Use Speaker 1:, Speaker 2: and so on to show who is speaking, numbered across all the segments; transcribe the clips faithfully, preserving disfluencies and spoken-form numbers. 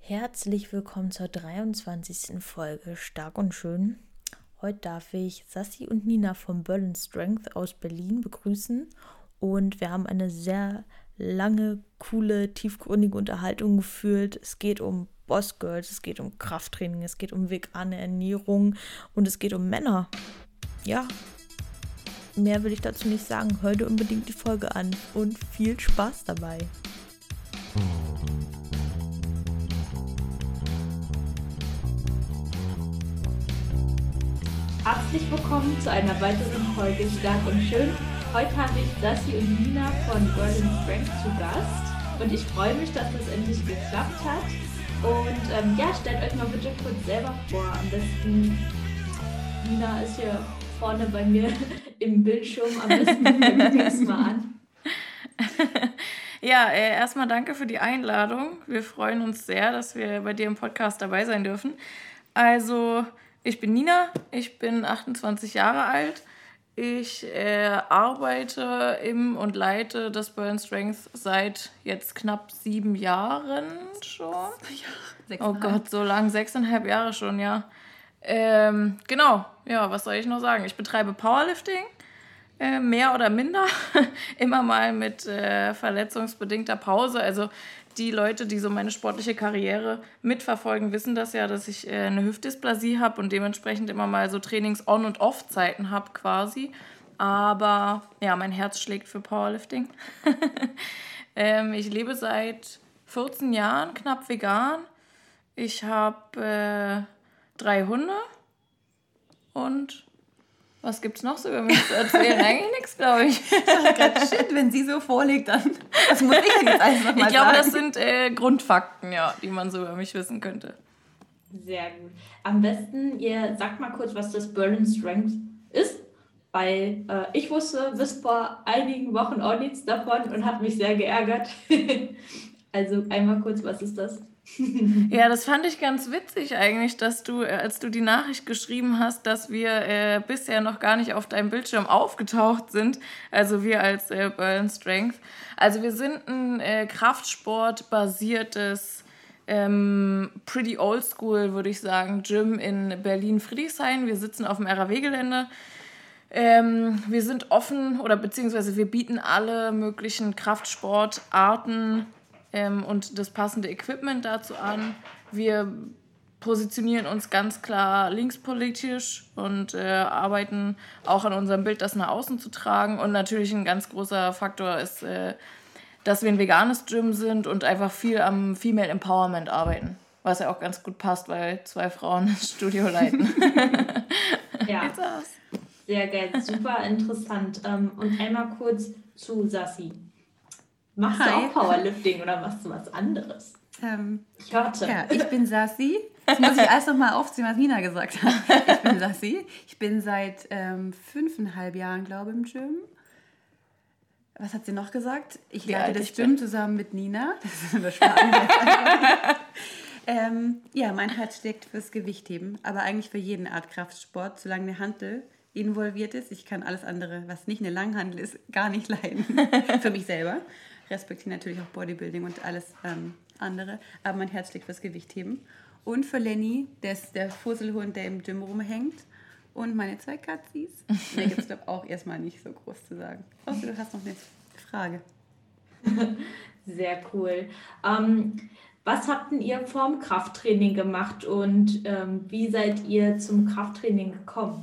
Speaker 1: Herzlich willkommen zur dreiundzwanzigsten Folge Stark und Schön. Heute darf ich Sassi und Nina von Berlin Strength aus Berlin begrüßen und wir haben eine sehr lange, coole, tiefgründige Unterhaltung geführt. Es geht um Boss Girls, es geht um Krafttraining, es geht um vegane Ernährung und es geht um Männer. Ja, mehr will ich dazu nicht sagen. Hör dir unbedingt die Folge an und viel Spaß dabei.
Speaker 2: Herzlich willkommen zu einer weiteren Folge Stark und Schön. Heute habe ich Sassi und Nina von Berlin Strength zu Gast und ich freue mich, dass das endlich geklappt hat. Und ähm, ja, stellt euch mal bitte kurz selber vor. Am besten, Nina ist hier vorne bei mir im Bildschirm. Am besten fängst du mal an.
Speaker 3: Ja, äh, erstmal danke für die Einladung. Wir freuen uns sehr, dass wir bei dir im Podcast dabei sein dürfen. Also, ich bin Nina, ich bin achtundzwanzig Jahre alt. Ich äh, arbeite im und leite das Berlin Strength seit jetzt knapp sieben Jahren schon. Ja, oh Gott, so lang, sechseinhalb Jahre schon, ja. Ähm, genau, ja, was soll ich noch sagen? Ich betreibe Powerlifting. Äh, mehr oder minder, immer mal mit äh, verletzungsbedingter Pause. Also die Leute, die so meine sportliche Karriere mitverfolgen, wissen das ja, dass ich äh, eine Hüftdysplasie habe und dementsprechend immer mal so Trainings-On- und Off-Zeiten habe quasi. Aber ja, mein Herz schlägt für Powerlifting. ähm, ich lebe seit vierzehn Jahren knapp vegan. Ich habe äh, drei Hunde und... Was gibt's noch so über mich zu erzählen? Eigentlich nichts, glaube ich.
Speaker 4: Ich dachte gerade, shit, wenn sie so vorlegt, dann was muss ich denn jetzt alles nochmal sagen?
Speaker 3: Ich glaube, das sind äh, Grundfakten, ja, die man so über mich wissen könnte.
Speaker 2: Sehr gut. Am besten, ihr sagt mal kurz, was das Berlin Strength ist, weil äh, ich wusste bis vor einigen Wochen auch nichts davon und habe mich sehr geärgert. Also einmal kurz, was ist das?
Speaker 3: Ja, das fand ich ganz witzig eigentlich, dass du, als du die Nachricht geschrieben hast, dass wir äh, bisher noch gar nicht auf deinem Bildschirm aufgetaucht sind, also wir als äh, Berlin Strength. Also wir sind ein äh, Kraftsport-basiertes, ähm, pretty old school, würde ich sagen, Gym in Berlin-Friedrichshain. Wir sitzen auf dem R A W-Gelände. Ähm, wir sind offen oder beziehungsweise wir bieten alle möglichen Kraftsportarten Ähm, und das passende Equipment dazu an. Wir positionieren uns ganz klar linkspolitisch und äh, arbeiten auch an unserem Bild, das nach außen zu tragen. Und natürlich ein ganz großer Faktor ist, äh, dass wir ein veganes Gym sind und einfach viel am Female Empowerment arbeiten. Was ja auch ganz gut passt, weil zwei Frauen das Studio leiten.
Speaker 2: Ja, sehr geil, super interessant. Ähm, und einmal kurz zu Sassi. Machst Hi. du auch Powerlifting oder machst du was anderes?
Speaker 4: Ähm,
Speaker 2: ich hörte.
Speaker 4: Ja, ich bin Sassi. Jetzt muss ich erst noch mal aufziehen, was Nina gesagt hat. Ich bin Sassi. Ich bin seit ähm, fünfeinhalb Jahren, glaube ich, im Gym. Was hat sie noch gesagt? Ich Wie leite das Gym bin? zusammen mit Nina. Das ist eine Spannung. ähm, ja, mein Herz schlägt fürs Gewichtheben, aber eigentlich für jeden Art Kraftsport, solange eine Hantel involviert ist. Ich kann alles andere, was nicht eine Langhantel ist, gar nicht leiden. Für mich selber. Respektiere natürlich auch Bodybuilding und alles ähm, andere. Aber mein Herz schlägt fürs Gewichtheben. Und für Lenny, der ist der Fusselhund, der im Gym rumhängt. Und meine zwei Katzis. Mir gibt es, glaube ich, auch erstmal nicht so groß zu sagen. Außer du hast noch eine Frage.
Speaker 2: Sehr cool. Ähm, was habt denn ihr vorm Krafttraining gemacht und ähm, wie seid ihr zum Krafttraining gekommen?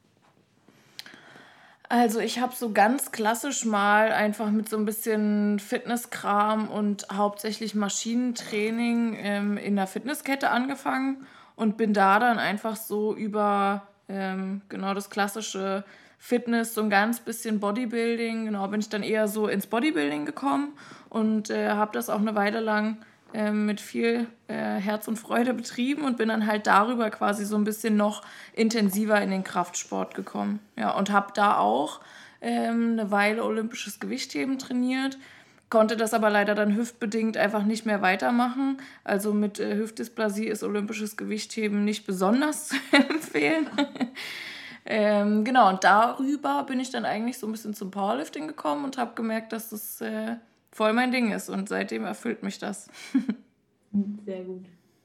Speaker 3: Also ich habe so ganz klassisch mal einfach mit so ein bisschen Fitnesskram und hauptsächlich Maschinentraining ähm, in der Fitnesskette angefangen und bin da dann einfach so über ähm, genau das klassische Fitness, so ein ganz bisschen Bodybuilding, genau, bin ich dann eher so ins Bodybuilding gekommen und äh, habe das auch eine Weile lang äh, mit viel äh, Herz und Freude betrieben und bin dann halt darüber quasi so ein bisschen noch intensiver in den Kraftsport gekommen. Ja, und habe da auch ähm, eine Weile olympisches Gewichtheben trainiert, konnte das aber leider dann hüftbedingt einfach nicht mehr weitermachen. Also mit äh, Hüftdysplasie ist olympisches Gewichtheben nicht besonders zu empfehlen. ähm, genau, und darüber bin ich dann eigentlich so ein bisschen zum Powerlifting gekommen und habe gemerkt, dass das äh, voll mein Ding ist und seitdem erfüllt mich das.
Speaker 2: Sehr gut.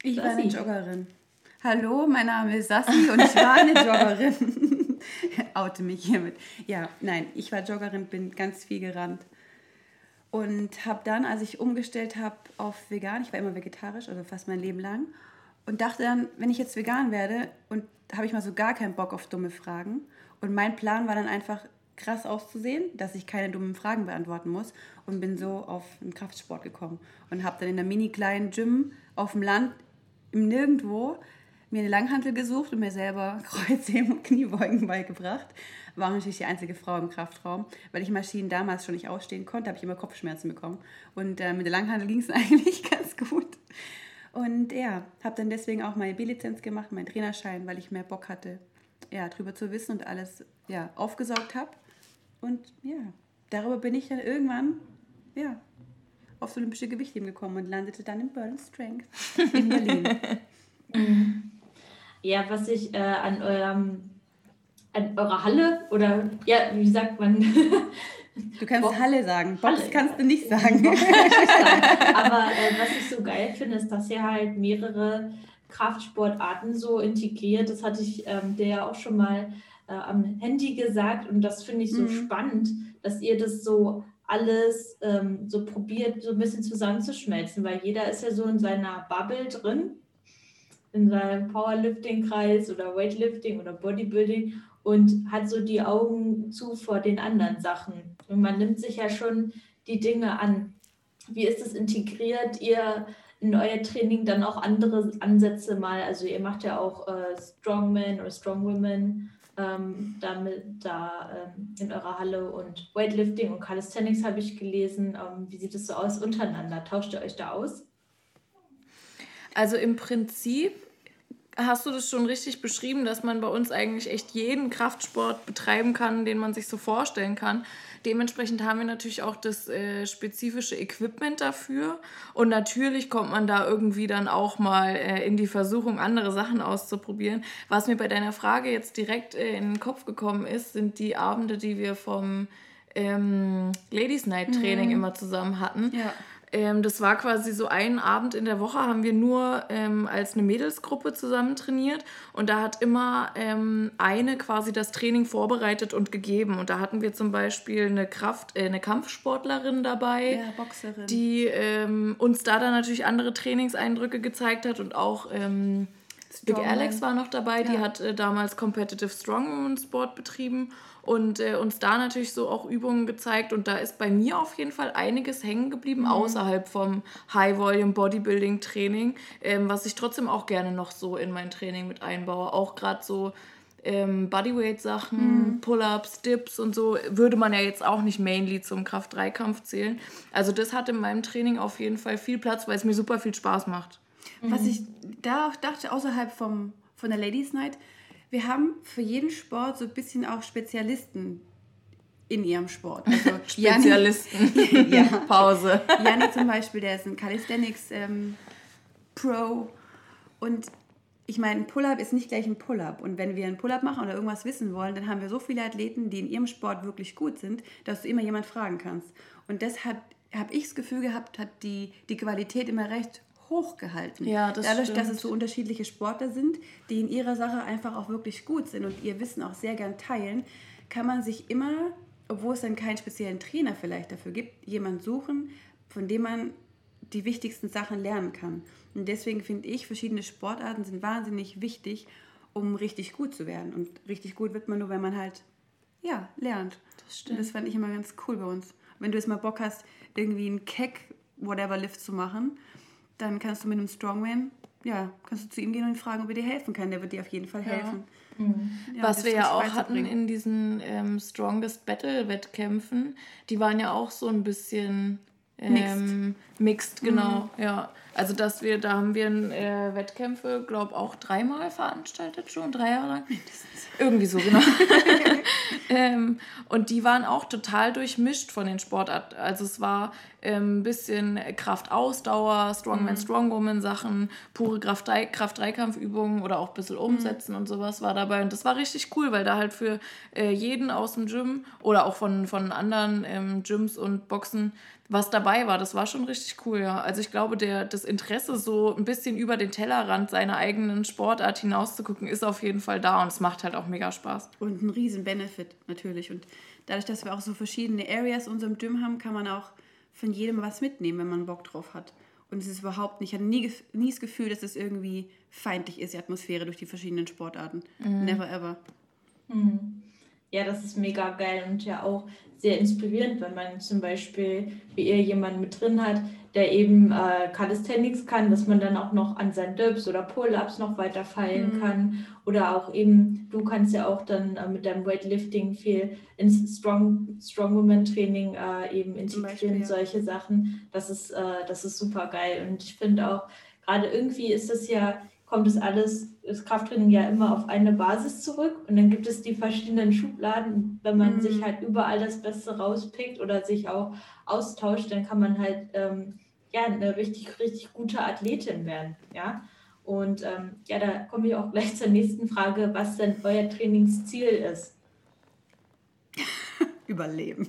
Speaker 4: Ich
Speaker 2: Sassi.
Speaker 4: war eine Joggerin. Hallo, mein Name ist Sassi und ich war eine Joggerin. Oute mich hiermit. Ja, nein, ich war Joggerin, bin ganz viel gerannt. Und habe dann, als ich umgestellt habe auf vegan, ich war immer vegetarisch, also fast mein Leben lang, und dachte dann, wenn ich jetzt vegan werde, und habe ich mal so gar keinen Bock auf dumme Fragen. Und mein Plan war dann einfach, krass auszusehen, dass ich keine dummen Fragen beantworten muss, und bin so auf den Kraftsport gekommen und habe dann in einer mini kleinen Gym auf dem Land im Nirgendwo mir eine Langhantel gesucht und mir selber Kreuzheben und Kniebeugen beigebracht. War natürlich die einzige Frau im Kraftraum, weil ich Maschinen damals schon nicht ausstehen konnte, habe ich immer Kopfschmerzen bekommen. Und äh, mit der Langhantel ging es eigentlich ganz gut. Und ja, habe dann deswegen auch meine B-Lizenz gemacht, meinen Trainerschein, weil ich mehr Bock hatte, ja, drüber zu wissen und alles ja, aufgesaugt habe. Und ja, darüber bin ich dann irgendwann ja, auf olympische Gewichtheben gekommen und landete dann im Berlin Strength in Berlin.
Speaker 2: Ja, was ich äh, an eurem an eurer Halle oder ja, wie sagt man?
Speaker 4: Du kannst
Speaker 2: Box.
Speaker 4: Halle sagen, Box
Speaker 2: Halle,
Speaker 4: kannst
Speaker 2: ja.
Speaker 4: du nicht sagen.
Speaker 2: Aber äh, was ich so geil finde, ist, dass ihr halt mehrere Kraftsportarten so integriert. Das hatte ich ähm, dir ja auch schon mal äh, am Handy gesagt und das finde ich so
Speaker 4: Mhm.
Speaker 2: spannend, dass ihr das so alles ähm, so probiert, so ein bisschen zusammenzuschmelzen, weil jeder ist ja so in seiner Bubble drin, in seinem Powerlifting-Kreis oder Weightlifting oder Bodybuilding und hat so die Augen zu vor den anderen Sachen. Und man nimmt sich ja schon die Dinge an. Wie ist es integriert, ihr in euer Training dann auch andere Ansätze mal? Also ihr macht ja auch äh, Strongman oder Strongwomen ähm, damit da ähm, in eurer Halle und Weightlifting und Calisthenics habe ich gelesen. Ähm, wie sieht es so aus untereinander? Tauscht ihr euch da aus?
Speaker 3: Also im Prinzip hast du das schon richtig beschrieben, dass man bei uns eigentlich echt jeden Kraftsport betreiben kann, den man sich so vorstellen kann. Dementsprechend haben wir natürlich auch das äh, spezifische Equipment dafür. Und natürlich kommt man da irgendwie dann auch mal äh, in die Versuchung, andere Sachen auszuprobieren. Was mir bei deiner Frage jetzt direkt äh, in den Kopf gekommen ist, sind die Abende, die wir vom ähm, Ladies Night Training
Speaker 4: Mhm.
Speaker 3: immer zusammen hatten.
Speaker 4: Ja.
Speaker 3: Ähm, das war quasi so ein Abend in der Woche, haben wir nur ähm, als eine Mädelsgruppe zusammen trainiert und da hat immer ähm, eine quasi das Training vorbereitet und gegeben und da hatten wir zum Beispiel eine Kraft, äh, eine Kampfsportlerin dabei,
Speaker 4: Ja, Boxerin.
Speaker 3: die ähm, uns da dann natürlich andere Trainingseindrücke gezeigt hat und auch ähm, Big
Speaker 4: Strongman.
Speaker 3: Alex war noch dabei, die
Speaker 4: Ja.
Speaker 3: hat äh, damals Competitive Strongwoman Sport betrieben und äh, uns da natürlich so auch Übungen gezeigt und da ist bei mir auf jeden Fall einiges hängen geblieben,
Speaker 4: Mhm.
Speaker 3: außerhalb vom High-Volume Bodybuilding Training, ähm, was ich trotzdem auch gerne noch so in mein Training mit einbaue, auch gerade so ähm, Bodyweight-Sachen,
Speaker 4: Mhm.
Speaker 3: Pull-Ups, Dips und so, würde man ja jetzt auch nicht mainly zum Kraft-drei-Kampf zählen. Also das hat in meinem Training auf jeden Fall viel Platz, weil es mir super viel Spaß macht.
Speaker 4: Was ich da auch dachte, außerhalb vom, von der Ladies Night, wir haben für jeden Sport so ein bisschen auch Spezialisten in ihrem Sport. Also
Speaker 3: Spezialisten.
Speaker 4: ja.
Speaker 3: Pause.
Speaker 4: Janni zum Beispiel, der ist ein Calisthenics ähm, Pro und ich meine, ein Pull-Up ist nicht gleich ein Pull-Up. Und wenn wir einen Pull-Up machen oder irgendwas wissen wollen, dann haben wir so viele Athleten, die in ihrem Sport wirklich gut sind, dass du immer jemand fragen kannst. Und deshalb habe ich das Gefühl gehabt, hat die, die Qualität immer recht hoch gehalten.
Speaker 3: Ja, das
Speaker 4: Dadurch,
Speaker 3: stimmt.
Speaker 4: dass es so unterschiedliche Sportler sind, die in ihrer Sache einfach auch wirklich gut sind und ihr Wissen auch sehr gern teilen, kann man sich immer, obwohl es dann keinen speziellen Trainer vielleicht dafür gibt, jemanden suchen, von dem man die wichtigsten Sachen lernen kann. Und deswegen finde ich, verschiedene Sportarten sind wahnsinnig wichtig, um richtig gut zu werden. Und richtig gut wird man nur, wenn man halt, ja, lernt.
Speaker 3: Das stimmt.
Speaker 4: Und das fand ich immer ganz cool bei uns. Wenn du jetzt mal Bock hast, irgendwie einen Keck-Whatever-Lift zu machen, dann kannst du mit einem Strongman, ja, kannst du zu ihm gehen und ihn fragen, ob er dir helfen kann. Der wird dir auf jeden Fall helfen. Ja,
Speaker 3: Was
Speaker 4: das
Speaker 3: wir ja
Speaker 4: richtig
Speaker 3: auch hatten
Speaker 4: beizubringen.
Speaker 3: in diesen ähm, Strongest Battle Wettkämpfen, die waren ja auch so ein bisschen ähm, mixed, genau, ja. Also dass wir, da haben wir äh, Wettkämpfe, glaube auch dreimal veranstaltet schon, drei Jahre lang. Irgendwie so, genau. ähm, und die waren auch total durchmischt von den Sportarten. Also es war ein ähm, bisschen Kraft-Ausdauer, Strongman, Strongwoman Sachen, pure Kraft-Dreikampfübungen oder auch ein bisschen Umsetzen und sowas war dabei. Und das war richtig cool, weil da halt für äh, jeden aus dem Gym oder auch von, von anderen ähm, Gyms und Boxen was dabei war. Das war schon richtig cool, ja. Also ich glaube, der, das Interesse, so ein bisschen über den Tellerrand seiner eigenen Sportart hinaus zu gucken, ist auf jeden Fall da und es macht halt auch mega Spaß.
Speaker 4: Und ein riesen Benefit natürlich. Und dadurch, dass wir auch so verschiedene Areas in unserem Gym haben, kann man auch von jedem was mitnehmen, wenn man Bock drauf hat. Und es ist überhaupt nicht, ich hatte nie, nie das Gefühl, dass es irgendwie feindlich ist, die Atmosphäre durch die verschiedenen Sportarten. Mhm. Never ever.
Speaker 2: Mhm. Ja, das ist mega geil und ja auch sehr inspirierend, wenn man zum Beispiel wie ihr jemanden mit drin hat, der eben äh, Calisthenics kann, dass man dann auch noch an seinen Dips oder Pull-Ups noch weiter feilen mhm. kann. Oder auch eben, du kannst ja auch dann äh, mit deinem Weightlifting viel ins Strong, Strongwoman-Training äh, eben integrieren, ja. solche Sachen. Das ist, äh, das ist super geil. Und ich finde auch, gerade irgendwie ist das ja, kommt es alles, das Krafttraining ja immer auf eine Basis zurück und dann gibt es die verschiedenen Schubladen. Wenn man mhm. sich halt überall das Beste rauspickt oder sich auch austauscht, dann kann man halt ähm, ja, eine richtig, richtig gute Athletin werden. Ja? Und ähm, ja, da komme ich auch gleich zur nächsten Frage, was denn euer Trainingsziel ist.
Speaker 4: Überleben.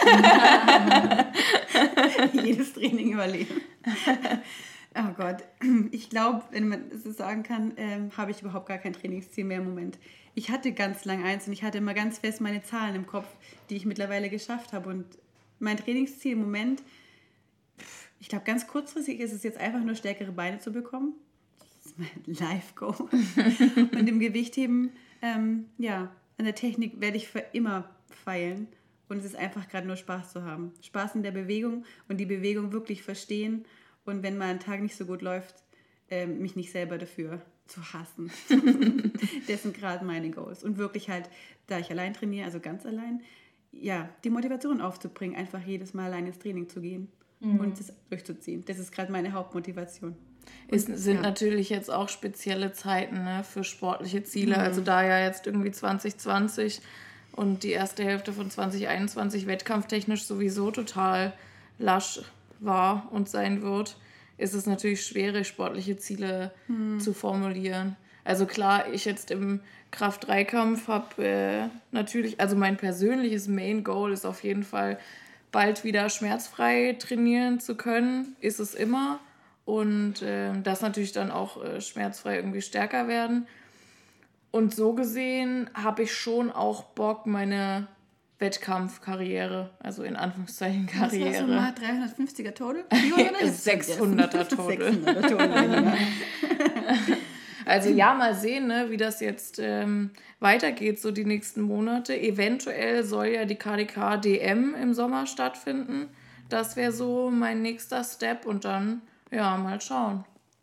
Speaker 4: Jedes Training überleben. Oh Gott, ich glaube, wenn man das so sagen kann, ähm, habe ich überhaupt gar kein Trainingsziel mehr im Moment. Ich hatte ganz lang eins und ich hatte immer ganz fest meine Zahlen im Kopf, die ich mittlerweile geschafft habe. Und mein Trainingsziel im Moment, ich glaube, ganz kurzfristig ist es jetzt einfach nur stärkere Beine zu bekommen. Das ist mein Life-Goal. Und im Gewichtheben, ähm, ja, an der Technik werde ich für immer feilen. Und es ist einfach gerade nur Spaß zu haben. Spaß in der Bewegung und die Bewegung wirklich verstehen. Und wenn mal ein Tag nicht so gut läuft, äh, mich nicht selber dafür zu hassen. Das sind gerade meine Goals. Und wirklich halt, da ich allein trainiere, also ganz allein, ja, die Motivation aufzubringen, einfach jedes Mal allein ins Training zu gehen mhm. und das durchzuziehen. Das ist gerade meine Hauptmotivation.
Speaker 3: Es sind ja. natürlich jetzt auch spezielle Zeiten, ne, für sportliche Ziele. Mhm. Also da ja jetzt irgendwie zwanzig zwanzig und die erste Hälfte von zwanzig einundzwanzig wettkampftechnisch sowieso total lasch war und sein wird, ist es natürlich schwierig, sportliche Ziele hm. zu formulieren. Also klar, ich jetzt im Kraft-drei-Kampf habe äh, natürlich, also mein persönliches Main-Goal ist auf jeden Fall, bald wieder schmerzfrei trainieren zu können, ist es immer. Und äh, das natürlich dann auch äh, schmerzfrei irgendwie stärker werden. Und so gesehen habe ich schon auch Bock, meine Wettkampfkarriere, also in Anführungszeichen Karriere.
Speaker 4: Was war so mal dreihundertfünfziger Total?
Speaker 3: sechshunderter Total. sechshunderter Total. Also ja, mal sehen, ne, wie das jetzt ähm, weitergeht, so die nächsten Monate. Eventuell soll ja die K D K D M im Sommer stattfinden. Das wäre so mein nächster Step und dann, ja, mal schauen.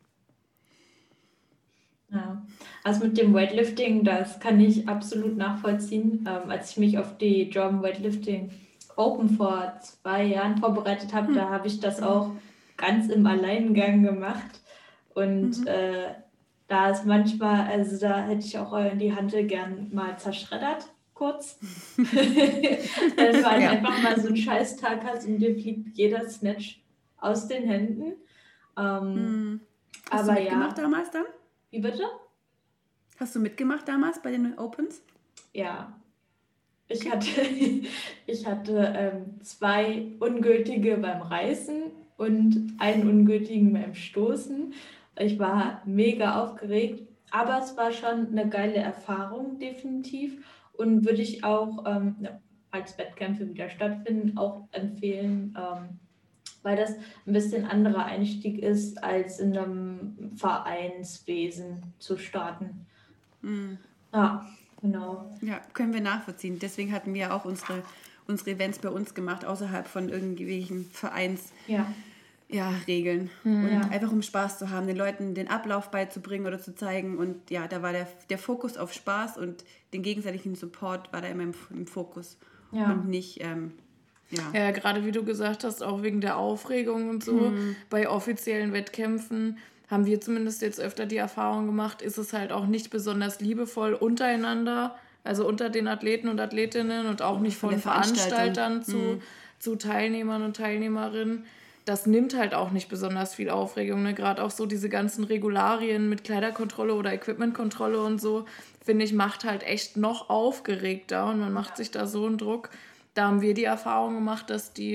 Speaker 2: Ja, also mit dem Weightlifting, das kann ich absolut nachvollziehen. Ähm, als ich mich auf die German Weightlifting Open vor zwei Jahren vorbereitet habe, mhm. da habe ich das auch ganz im Alleingang gemacht. Und mhm. äh, da ist manchmal, also da hätte ich auch die Hantel gern mal zerschreddert, kurz. Wenn du ja. einfach mal so einen Scheißtag hast und dir fliegt jeder Snatch aus den Händen. Ähm, mhm.
Speaker 4: Hast aber du mitgemacht ja, damals dann?
Speaker 2: Wie bitte?
Speaker 4: Hast du mitgemacht damals bei den Opens?
Speaker 2: Ja. Ich okay. hatte, ich hatte ähm, zwei ungültige beim Reißen und einen ungültigen beim Stoßen. Ich war mega aufgeregt, aber es war schon eine geile Erfahrung, definitiv. Und würde ich auch, ähm, ja, als Wettkämpfe wieder stattfinden, auch empfehlen, ähm, weil das ein bisschen anderer Einstieg ist, als in einem Vereinswesen zu starten. Mhm. Ja, genau.
Speaker 4: Ja, können wir nachvollziehen. Deswegen hatten wir auch unsere, unsere Events bei uns gemacht, außerhalb von irgendwelchen Vereins.
Speaker 2: Ja.
Speaker 4: Ja, Regeln. Mhm. Und ja. einfach um Spaß zu haben, den Leuten den Ablauf beizubringen oder zu zeigen. Und ja, da war der, der Fokus auf Spaß und den gegenseitigen Support war da immer im, im Fokus. Ja. Und nicht... Ähm,
Speaker 3: Ja. ja, gerade wie du gesagt hast, auch wegen der Aufregung und so, hm. bei offiziellen Wettkämpfen haben wir zumindest jetzt öfter die Erfahrung gemacht, ist es halt auch nicht besonders liebevoll untereinander, also unter den Athleten und Athletinnen und auch nicht von, von Veranstaltern zu, hm. zu Teilnehmern und Teilnehmerinnen. Das nimmt halt auch nicht besonders viel Aufregung, ne? Gerade auch so diese ganzen Regularien mit Kleiderkontrolle oder Equipmentkontrolle und so, finde ich, macht halt echt noch aufgeregter und man macht sich da so einen Druck. Da haben wir die Erfahrung gemacht, dass die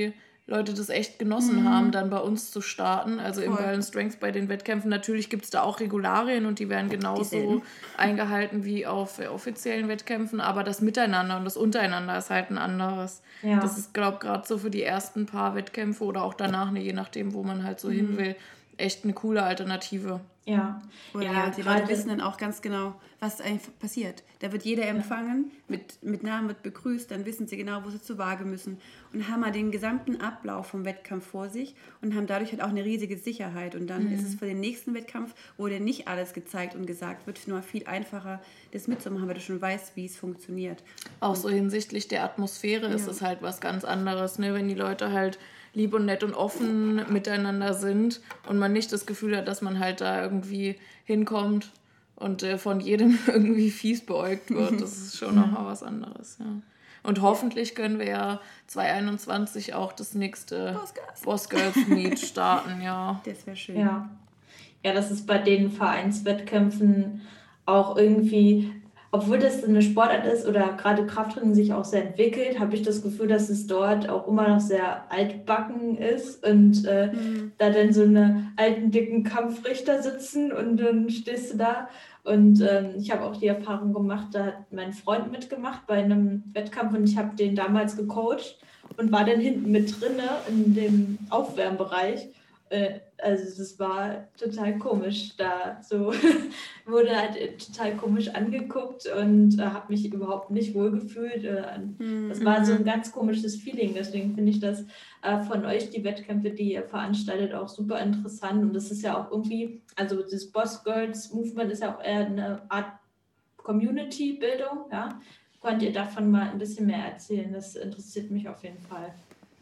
Speaker 3: Leute das echt genossen mhm. haben, dann bei uns zu starten. Also Voll. Im Berlin Strength bei den Wettkämpfen. Natürlich gibt es da auch Regularien und die werden genauso eingehalten wie auf äh, offiziellen Wettkämpfen. Aber das Miteinander und das Untereinander ist halt ein anderes. Ja. Das ist, glaube ich, gerade so für die ersten paar Wettkämpfe oder auch danach, ne, je nachdem, wo man halt so mhm. hin will, echt eine coole Alternative.
Speaker 4: Ja. Oder ja, ja, die Leute wissen dann auch ganz genau, was eigentlich passiert. Da wird jeder empfangen, ja. mit, mit Namen wird begrüßt, dann wissen sie genau, wo sie zur Waage müssen und haben halt den gesamten Ablauf vom Wettkampf vor sich und haben dadurch halt auch eine riesige Sicherheit. Und dann mhm. ist es für den nächsten Wettkampf, wo dir nicht alles gezeigt und gesagt wird, nur viel einfacher, das mitzumachen, weil du schon weißt, wie es funktioniert.
Speaker 3: Auch so hinsichtlich der Atmosphäre ja. ist es halt was ganz anderes, ne? Wenn die Leute halt lieb und nett und offen miteinander sind und man nicht das Gefühl hat, dass man halt da irgendwie hinkommt und äh, von jedem irgendwie fies beäugt wird. Das ist schon nochmal was anderes, ja. Und hoffentlich können wir ja zwanzig einundzwanzig auch das nächste Boss Girls Meet starten, ja.
Speaker 4: Das wäre schön.
Speaker 2: Ja. ja, das ist bei den Vereinswettkämpfen auch irgendwie... Obwohl das eine Sportart ist oder gerade Krafttraining sich auch sehr entwickelt, habe ich das Gefühl, dass es dort auch immer noch sehr altbacken ist und äh, mhm. da dann so eine alten, dicken Kampfrichter sitzen und dann stehst du da. Und ähm, ich habe auch die Erfahrung gemacht, da hat mein Freund mitgemacht bei einem Wettkampf und ich habe den damals gecoacht und war dann hinten mit drinne in dem Aufwärmbereich. Also das war total komisch, da so wurde halt total komisch angeguckt und äh, habe mich überhaupt nicht wohlgefühlt. Äh, das war so ein ganz komisches Feeling, deswegen finde ich das äh, von euch, die Wettkämpfe, die ihr veranstaltet, auch super interessant und das ist ja auch irgendwie, also das Boss Girls Movement ist ja auch eher eine Art Community-Bildung, ja. Könnt ihr davon mal ein bisschen mehr erzählen? Das interessiert mich auf jeden Fall.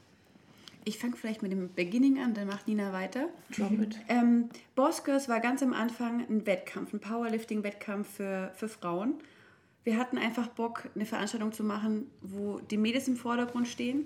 Speaker 4: Ich fange vielleicht mit dem Beginning an, dann macht Nina weiter. ähm, Boss Girls war ganz am Anfang ein Wettkampf, ein Powerlifting-Wettkampf für, für Frauen. Wir hatten einfach Bock, eine Veranstaltung zu machen, wo die Mädels im Vordergrund stehen.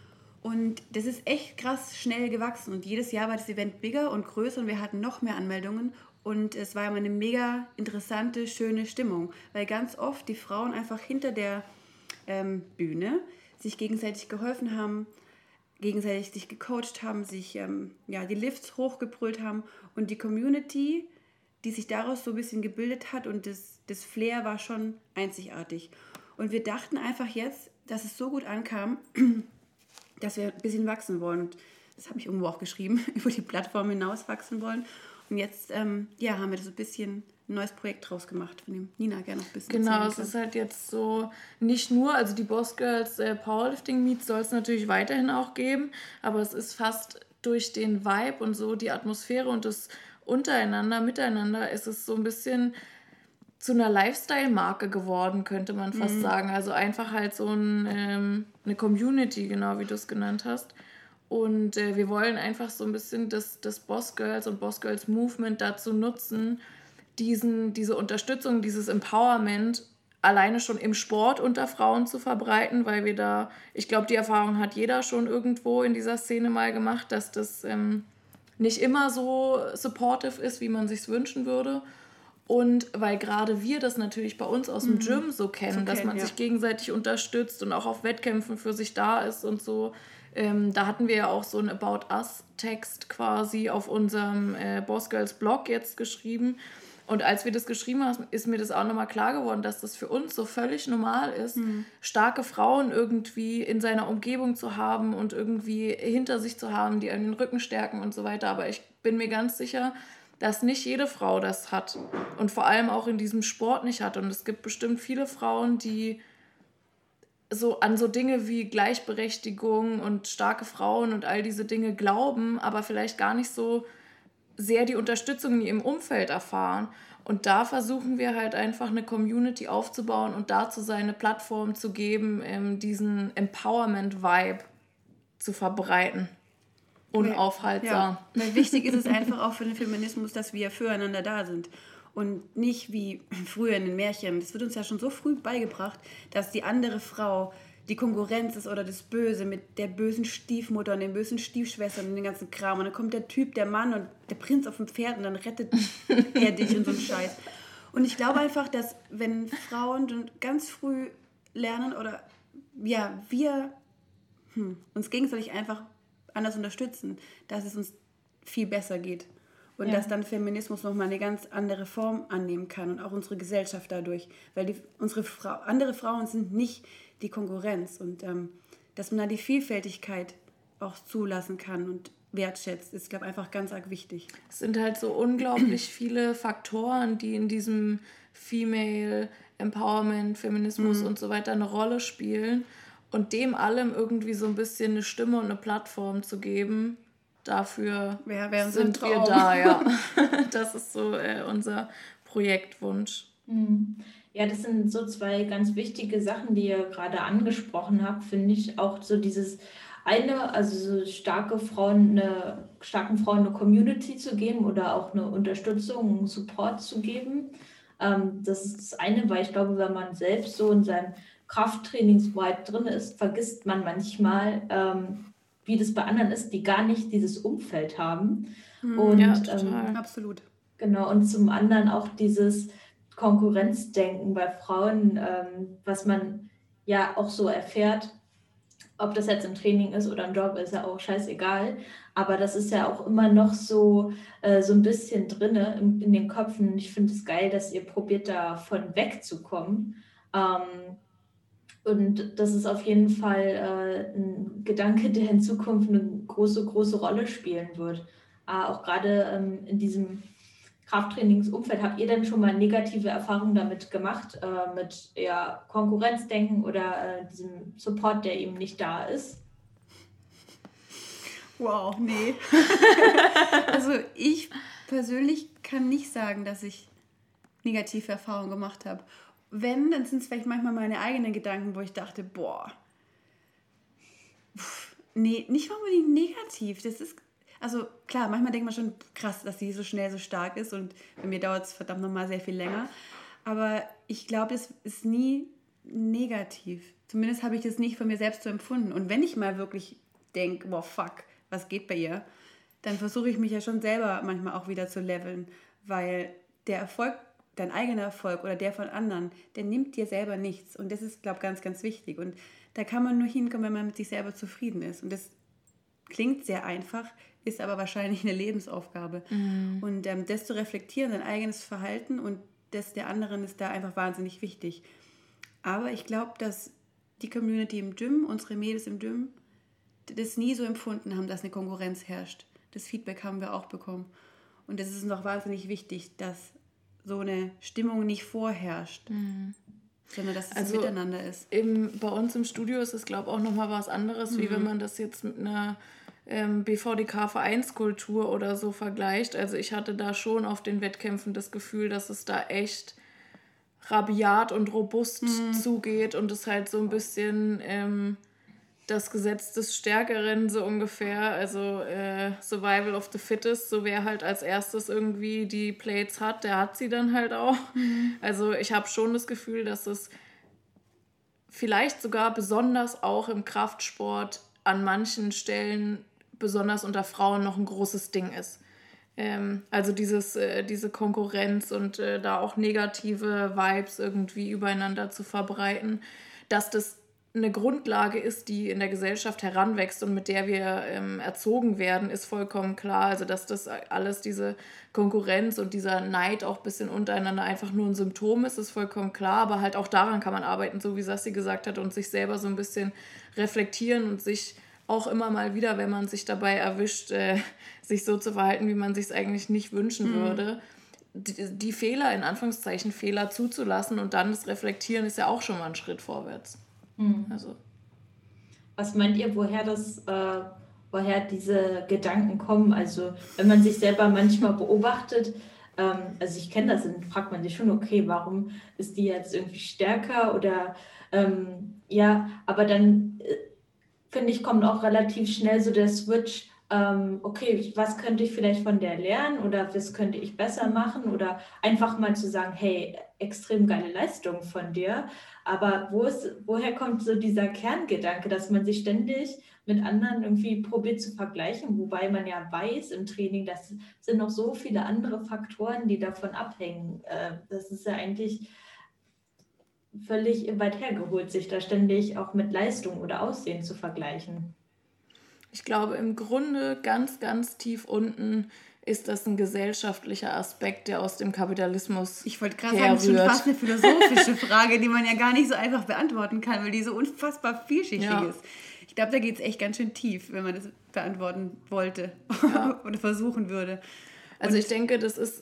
Speaker 4: Und das ist echt krass schnell gewachsen. Und jedes Jahr war das Event bigger und größer und wir hatten noch mehr Anmeldungen. Und es war immer eine mega interessante, schöne Stimmung, weil ganz oft die Frauen einfach hinter der ähm, Bühne sich gegenseitig geholfen haben, gegenseitig sich gecoacht haben, sich ähm, ja, die Lifts hochgebrüllt haben und die Community, die sich daraus so ein bisschen gebildet hat und das, das Flair war schon einzigartig. Und wir dachten einfach jetzt, dass es so gut ankam, dass wir ein bisschen wachsen wollen. Und das habe ich irgendwo auch geschrieben, über die Plattform hinaus wachsen wollen. Und jetzt ähm, ja, haben wir das so ein bisschen ein neues Projekt draus gemacht, von dem Nina gerne noch ein bisschen
Speaker 3: Genau, es ist halt jetzt so, nicht nur, also die Boss Girls äh, Powerlifting Meets soll es natürlich weiterhin auch geben, aber es ist fast durch den Vibe und so die Atmosphäre und das Untereinander, Miteinander ist es so ein bisschen zu einer Lifestyle-Marke geworden, könnte man fast mhm. sagen. Also einfach halt so ein, ähm, eine Community, genau wie du es genannt hast. Und äh, wir wollen einfach so ein bisschen das, das Boss Girls und Boss Girls Movement dazu nutzen, diesen, diese Unterstützung, dieses Empowerment alleine schon im Sport unter Frauen zu verbreiten, weil wir da, ich glaube, die Erfahrung hat jeder schon irgendwo in dieser Szene mal gemacht, dass das ähm, nicht immer so supportive ist, wie man sich wünschen würde. Und weil gerade wir das natürlich bei uns aus dem mhm. Gym so kennen, so dass kennen, man ja. sich gegenseitig unterstützt und auch auf Wettkämpfen für sich da ist und so. Ähm, da hatten wir ja auch so einen About Us-Text quasi auf unserem äh, Boss Girls Blog jetzt geschrieben. Und als wir das geschrieben haben, ist mir das auch nochmal klar geworden, dass das für uns so völlig normal ist, mhm. starke Frauen irgendwie in seiner Umgebung zu haben und irgendwie hinter sich zu haben, die einen den Rücken stärken und so weiter. Aber ich bin mir ganz sicher, dass nicht jede Frau das hat und vor allem auch in diesem Sport nicht hat. Und es gibt bestimmt viele Frauen, die so an so Dinge wie Gleichberechtigung und starke Frauen und all diese Dinge glauben, aber vielleicht gar nicht so sehr die Unterstützung in ihrem Umfeld erfahren. Und da versuchen wir halt einfach eine Community aufzubauen und dazu seine Plattform zu geben, ähm, diesen Empowerment-Vibe zu verbreiten. Unaufhaltsam.
Speaker 4: Ja. Ja. Wichtig ist es einfach auch für den Feminismus, dass wir füreinander da sind. Und nicht wie früher in den Märchen. Das wird uns ja schon so früh beigebracht, dass die andere Frau die Konkurrenz ist oder das Böse mit der bösen Stiefmutter und den bösen Stiefschwestern und den ganzen Kram. Und dann kommt der Typ, der Mann und der Prinz auf dem Pferd und dann rettet er dich und so einen Scheiß. Und ich glaube einfach, dass wenn Frauen ganz früh lernen oder ja, wir hm, uns gegenseitig einfach anders unterstützen, dass es uns viel besser geht. Und
Speaker 2: Ja.
Speaker 4: dass dann Feminismus nochmal eine ganz andere Form annehmen kann und auch unsere Gesellschaft dadurch. Weil die, unsere Frau, andere Frauen sind nicht die Konkurrenz. Und ähm, dass man da die Vielfältigkeit auch zulassen kann und wertschätzt, ist, glaube ich, einfach ganz arg wichtig.
Speaker 3: Es sind halt so unglaublich viele Faktoren, die in diesem Female Empowerment, Feminismus
Speaker 4: Mhm.
Speaker 3: und so weiter eine Rolle spielen. Und dem allem irgendwie so ein bisschen eine Stimme und eine Plattform zu geben, dafür
Speaker 4: Wär- wär unser
Speaker 3: sind wir
Speaker 4: Traum.
Speaker 3: da, ja. Das ist so äh, unser Projektwunsch.
Speaker 2: Mhm. Ja, das sind so zwei ganz wichtige Sachen, die ihr gerade angesprochen habt, finde ich. Auch so dieses eine, also so starke Frauen, eine, starken Frauen eine Community zu geben oder auch eine Unterstützung, einen Support zu geben. Ähm, das ist das eine, weil ich glaube, wenn man selbst so in seinem Krafttrainingsvibe drin ist, vergisst man manchmal, ähm, wie das bei anderen ist, die gar nicht dieses Umfeld haben. Und
Speaker 3: Ja,
Speaker 2: ähm,
Speaker 3: total.
Speaker 4: Absolut.
Speaker 2: Genau, und zum anderen auch dieses Konkurrenzdenken bei Frauen, ähm, was man ja auch so erfährt, ob das jetzt im Training ist oder im Job, ist ja auch scheißegal. Aber das ist ja auch immer noch so, äh, so ein bisschen drinne in, in den Köpfen. Ich finde es geil, dass ihr probiert, davon wegzukommen. Ähm, und das ist auf jeden Fall äh, ein Gedanke, der in Zukunft eine große, große Rolle spielen wird. Äh, auch gerade ähm, in diesem Krafttrainingsumfeld. Habt ihr denn schon mal negative Erfahrungen damit gemacht, äh, mit eher Konkurrenzdenken oder äh, diesem Support, der eben nicht da ist?
Speaker 4: Wow, nee. Also ich persönlich kann nicht sagen, dass ich negative Erfahrungen gemacht habe. Wenn, dann sind es vielleicht manchmal meine eigenen Gedanken, wo ich dachte, boah, pff, nee, nicht unbedingt negativ. Das ist, also klar, manchmal denkt man schon, krass, dass sie so schnell so stark ist und bei mir dauert es verdammt nochmal sehr viel länger. Aber ich glaube, das ist nie negativ. Zumindest habe ich das nicht von mir selbst so empfunden. Und wenn ich mal wirklich denke, boah, fuck, was geht bei ihr, dann versuche ich mich ja schon selber manchmal auch wieder zu leveln, weil der Erfolg, dein eigener Erfolg oder der von anderen, der nimmt dir selber nichts. Und das ist, glaube ich, ganz, ganz wichtig. Und da kann man nur hinkommen, wenn man mit sich selber zufrieden ist. Und das klingt sehr einfach, ist aber wahrscheinlich eine Lebensaufgabe. Mhm. Und ähm, das zu reflektieren, sein eigenes Verhalten und das der anderen ist da einfach wahnsinnig wichtig. Aber ich glaube, dass die Community im Gym, unsere Mädels im Gym, das nie so empfunden haben, dass eine Konkurrenz herrscht. Das Feedback haben wir auch bekommen. Und es ist noch wahnsinnig wichtig, dass so eine Stimmung nicht vorherrscht, mhm. sondern dass es also ein Miteinander ist.
Speaker 3: Im, bei uns im Studio ist es, glaube ich, auch nochmal was anderes, mhm. wie wenn man das jetzt mit einer ähm, B V D K-Vereinskultur oder so vergleicht. Also ich hatte da schon auf den Wettkämpfen das Gefühl, dass es da echt rabiat und robust mhm. zugeht und es halt so ein bisschen ähm, das Gesetz des Stärkeren so ungefähr, also äh, Survival of the Fittest, so wer halt als erstes irgendwie die Plates hat, der hat sie dann halt auch. Mhm. Also ich habe schon das Gefühl, dass es vielleicht sogar besonders auch im Kraftsport an manchen Stellen, besonders unter Frauen, noch ein großes Ding ist. Ähm, also dieses, äh, diese Konkurrenz und äh, da auch negative Vibes irgendwie übereinander zu verbreiten, dass das eine Grundlage ist, die in der Gesellschaft heranwächst und mit der wir ähm, erzogen werden, ist vollkommen klar. Also dass das alles, diese Konkurrenz und dieser Neid auch ein bisschen untereinander einfach nur ein Symptom ist, ist vollkommen klar. Aber halt auch daran kann man arbeiten, so wie Sassi gesagt hat, und sich selber so ein bisschen reflektieren und sich auch immer mal wieder, wenn man sich dabei erwischt, äh, sich so zu verhalten, wie man sich es eigentlich nicht wünschen mhm. würde. Die, die Fehler, in Anführungszeichen Fehler zuzulassen und dann das Reflektieren ist ja auch schon mal ein Schritt vorwärts. Also.
Speaker 2: Was meint ihr, woher das, äh, woher diese Gedanken kommen? Also wenn man sich selber manchmal beobachtet, ähm, also ich kenne das, dann fragt man sich schon, okay, warum ist die jetzt irgendwie stärker oder ähm, ja, aber dann äh, finde ich, kommt auch relativ schnell so der Switch, ähm, okay, was könnte ich vielleicht von der lernen oder was könnte ich besser machen oder einfach mal zu sagen, hey, extrem geile Leistung von dir. Aber wo ist, woher kommt so dieser Kerngedanke, dass man sich ständig mit anderen irgendwie probiert zu vergleichen, wobei man ja weiß im Training, das sind noch so viele andere Faktoren, die davon abhängen. Das ist ja eigentlich völlig weit hergeholt, sich da ständig auch mit Leistung oder Aussehen zu vergleichen.
Speaker 3: Ich glaube, im Grunde ganz, ganz tief unten ist das ein gesellschaftlicher Aspekt, der aus dem Kapitalismus
Speaker 4: Ich wollte gerade sagen, das ist schon fast eine philosophische Frage, die man ja gar nicht so einfach beantworten kann, weil die so unfassbar vielschichtig ja. ist. Ich glaube, da geht es echt ganz schön tief, wenn man das beantworten wollte ja. oder versuchen würde.
Speaker 3: Also Und ich denke, das ist,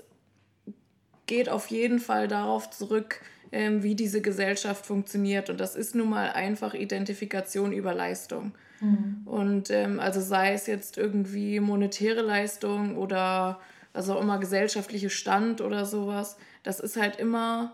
Speaker 3: geht auf jeden Fall darauf zurück, ähm, wie diese Gesellschaft funktioniert. Und das ist nun mal einfach Identifikation über Leistung. Mhm. Und ähm, also sei es jetzt irgendwie monetäre Leistung oder was auch immer, gesellschaftliche Stand oder sowas, das ist halt immer,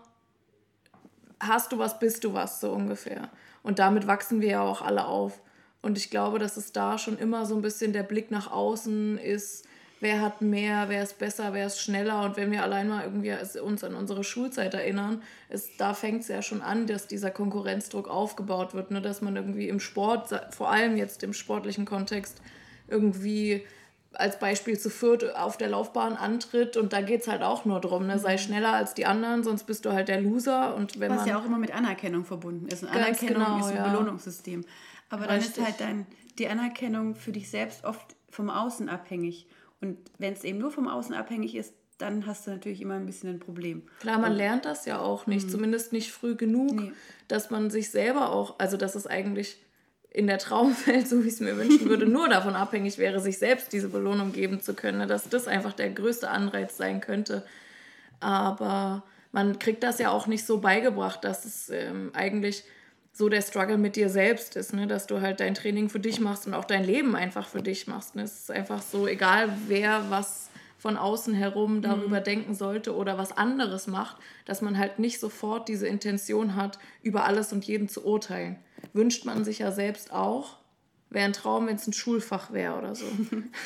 Speaker 3: hast du was, bist du was, so ungefähr. Und damit wachsen wir ja auch alle auf. Und ich glaube, dass es da schon immer so ein bisschen der Blick nach außen ist, wer hat mehr, wer ist besser, wer ist schneller. Und wenn wir allein mal irgendwie uns an unsere Schulzeit erinnern, ist, da fängt es ja schon an, dass dieser Konkurrenzdruck aufgebaut wird, ne? Dass man irgendwie im Sport, vor allem jetzt im sportlichen Kontext, irgendwie als Beispiel zu viert auf der Laufbahn antritt. Und da geht es halt auch nur drum, ne? Sei schneller als die anderen, sonst bist du halt der Loser. Und wenn
Speaker 4: Was
Speaker 3: man
Speaker 4: ja auch immer mit Anerkennung verbunden ist. Und Anerkennung genau, ist ein ja. Belohnungssystem. Aber dann Richtig. ist halt dein, die Anerkennung für dich selbst oft vom Außen abhängig. Und wenn es eben nur vom Außen abhängig ist, dann hast du natürlich immer ein bisschen ein Problem.
Speaker 3: Klar, man und, lernt das ja auch nicht, mh. zumindest nicht früh genug, nee. dass man sich selber auch, also dass es eigentlich in der Traumwelt, so wie ich es mir wünschen würde, nur davon abhängig wäre, sich selbst diese Belohnung geben zu können, dass das einfach der größte Anreiz sein könnte. Aber man kriegt das ja auch nicht so beigebracht, dass es ähm, eigentlich so der Struggle mit dir selbst ist, ne? Dass du halt dein Training für dich machst und auch dein Leben einfach für dich machst. Ne? Es ist einfach so, egal wer was von außen herum darüber mhm. denken sollte oder was anderes macht, dass man halt nicht sofort diese Intention hat, über alles und jeden zu urteilen. Wünscht man sich ja selbst auch. Wäre ein Traum, wenn es ein Schulfach wäre oder so.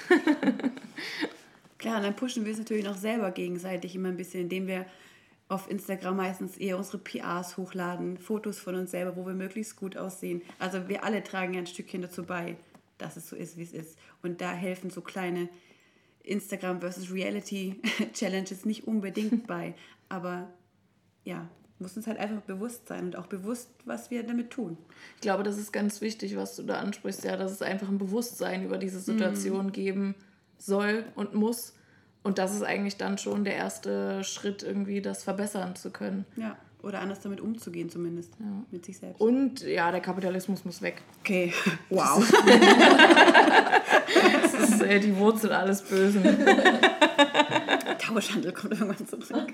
Speaker 4: Klar, dann pushen wir es natürlich noch selber gegenseitig immer ein bisschen, indem wir auf Instagram meistens eher unsere P Rs hochladen, Fotos von uns selber, wo wir möglichst gut aussehen. Also wir alle tragen ja ein Stückchen dazu bei, dass es so ist, wie es ist. Und da helfen so kleine Instagram versus Reality Challenges nicht unbedingt bei. Aber ja, muss uns halt einfach bewusst sein und auch bewusst, was wir damit tun.
Speaker 3: Ich glaube, das ist ganz wichtig, was du da ansprichst, ja, dass es einfach ein Bewusstsein über diese Situation mm. geben soll und muss. Und das ist eigentlich dann schon der erste Schritt, irgendwie das verbessern zu können.
Speaker 4: Ja, oder anders damit umzugehen zumindest, ja. mit sich selbst.
Speaker 3: Und ja, der Kapitalismus muss weg.
Speaker 4: Okay, wow.
Speaker 3: Das ist äh, die Wurzel alles Bösen.
Speaker 4: Tauschhandel kommt irgendwann zurück.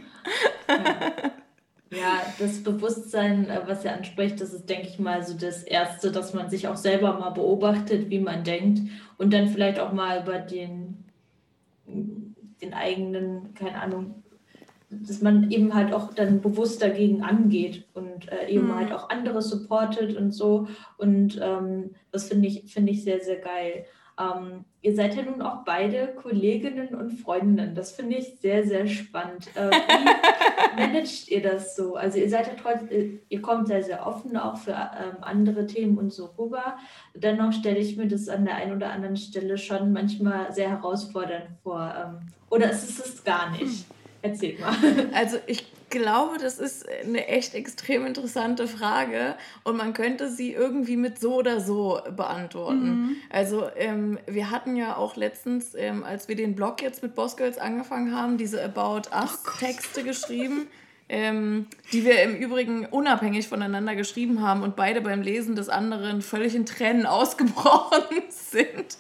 Speaker 1: Ja, das Bewusstsein, was er anspricht, das ist, denke ich mal, so das Erste, dass man sich auch selber mal beobachtet, wie man denkt und dann vielleicht auch mal über den... den eigenen, keine Ahnung, dass man eben halt auch dann bewusst dagegen angeht und äh, eben mhm. halt auch andere supportet und so. Und ähm, das finde ich, finde ich sehr, sehr geil. Ähm, ihr seid ja nun auch beide Kolleginnen und Freundinnen. Das finde ich sehr, sehr spannend. Äh, wie managt ihr das so? Also ihr seid ja trotzdem, ihr kommt sehr, sehr offen auch für ähm, andere Themen und so rüber. Dennoch stelle ich mir das an der einen oder anderen Stelle schon manchmal sehr herausfordernd vor. Ähm, oder ist es es gar nicht? Erzähl mal.
Speaker 3: Also ich glaube, das ist eine echt extrem interessante Frage und man könnte sie irgendwie mit so oder so beantworten. Mhm. Also ähm, wir hatten ja auch letztens, ähm, als wir den Blog jetzt mit Boss Girls angefangen haben, diese About Us-Texte oh geschrieben, ähm, die wir im Übrigen unabhängig voneinander geschrieben haben und beide beim Lesen des anderen völlig in Tränen ausgebrochen sind.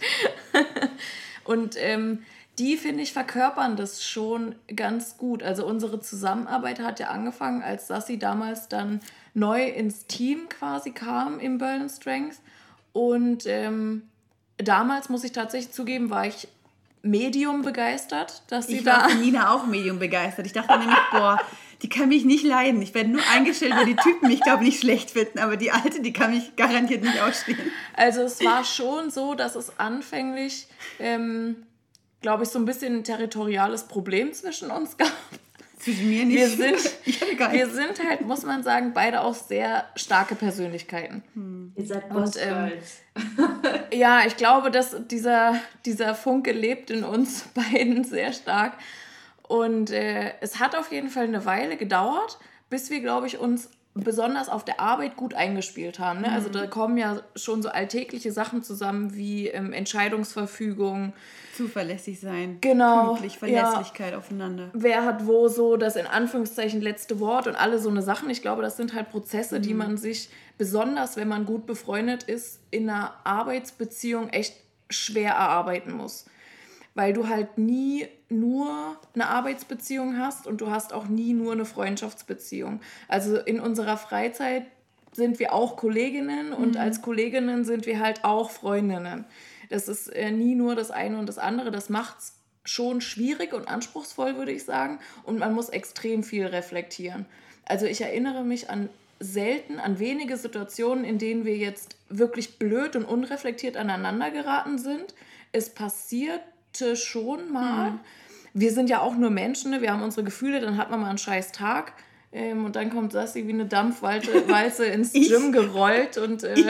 Speaker 3: Und ähm, die, finde ich, verkörpern das schon ganz gut. Also unsere Zusammenarbeit hat ja angefangen, als Sassi damals dann neu ins Team quasi kam im Berlin Strength. Und ähm, damals, muss ich tatsächlich zugeben, war ich medium begeistert, dass sie
Speaker 4: ich
Speaker 3: da...
Speaker 4: Ich war für Nina auch medium begeistert. Ich dachte nämlich, boah, die kann mich nicht leiden. Ich werde nur eingestellt, weil die Typen mich, glaube ich, nicht schlecht finden. Aber die Alte, die kann mich garantiert nicht ausstehen.
Speaker 3: Also es war schon so, dass es anfänglich... Ähm, glaube ich, so ein bisschen ein territoriales Problem zwischen uns gab.
Speaker 4: Zwischen mir nicht.
Speaker 3: Wir sind, wir sind halt, muss man sagen, beide auch sehr starke Persönlichkeiten.
Speaker 1: Hm. Ihr seid Boss Girls.
Speaker 3: Ähm, ja, ich glaube, dass dieser, dieser Funke lebt in uns beiden sehr stark. Und äh, es hat auf jeden Fall eine Weile gedauert, bis wir, glaube ich, uns besonders auf der Arbeit gut eingespielt haben. Ne? Mhm. Also da kommen ja schon so alltägliche Sachen zusammen wie ähm, Entscheidungsverfügung.
Speaker 4: Zuverlässig sein.
Speaker 3: Genau.
Speaker 4: Pünktlich, Verlässlichkeit ja. aufeinander.
Speaker 3: Wer hat wo so das in Anführungszeichen letzte Wort und alle so eine Sachen. Ich glaube, das sind halt Prozesse, mhm. die man sich, besonders wenn man gut befreundet ist, in einer Arbeitsbeziehung echt schwer erarbeiten muss. Weil du halt nie nur eine Arbeitsbeziehung hast und du hast auch nie nur eine Freundschaftsbeziehung. Also in unserer Freizeit sind wir auch Kolleginnen mhm. und als Kolleginnen sind wir halt auch Freundinnen. Das ist äh, nie nur das eine und das andere. Das macht es schon schwierig und anspruchsvoll, würde ich sagen. Und man muss extrem viel reflektieren. Also ich erinnere mich an selten, an wenige Situationen, in denen wir jetzt wirklich blöd und unreflektiert aneinander geraten sind. Es passiert schon mal. Mhm. Wir sind ja auch nur Menschen, ne? Wir haben unsere Gefühle, dann hat man mal einen scheiß Tag ähm, und dann kommt Sassi wie eine Dampfwalze ins Gym gerollt und äh,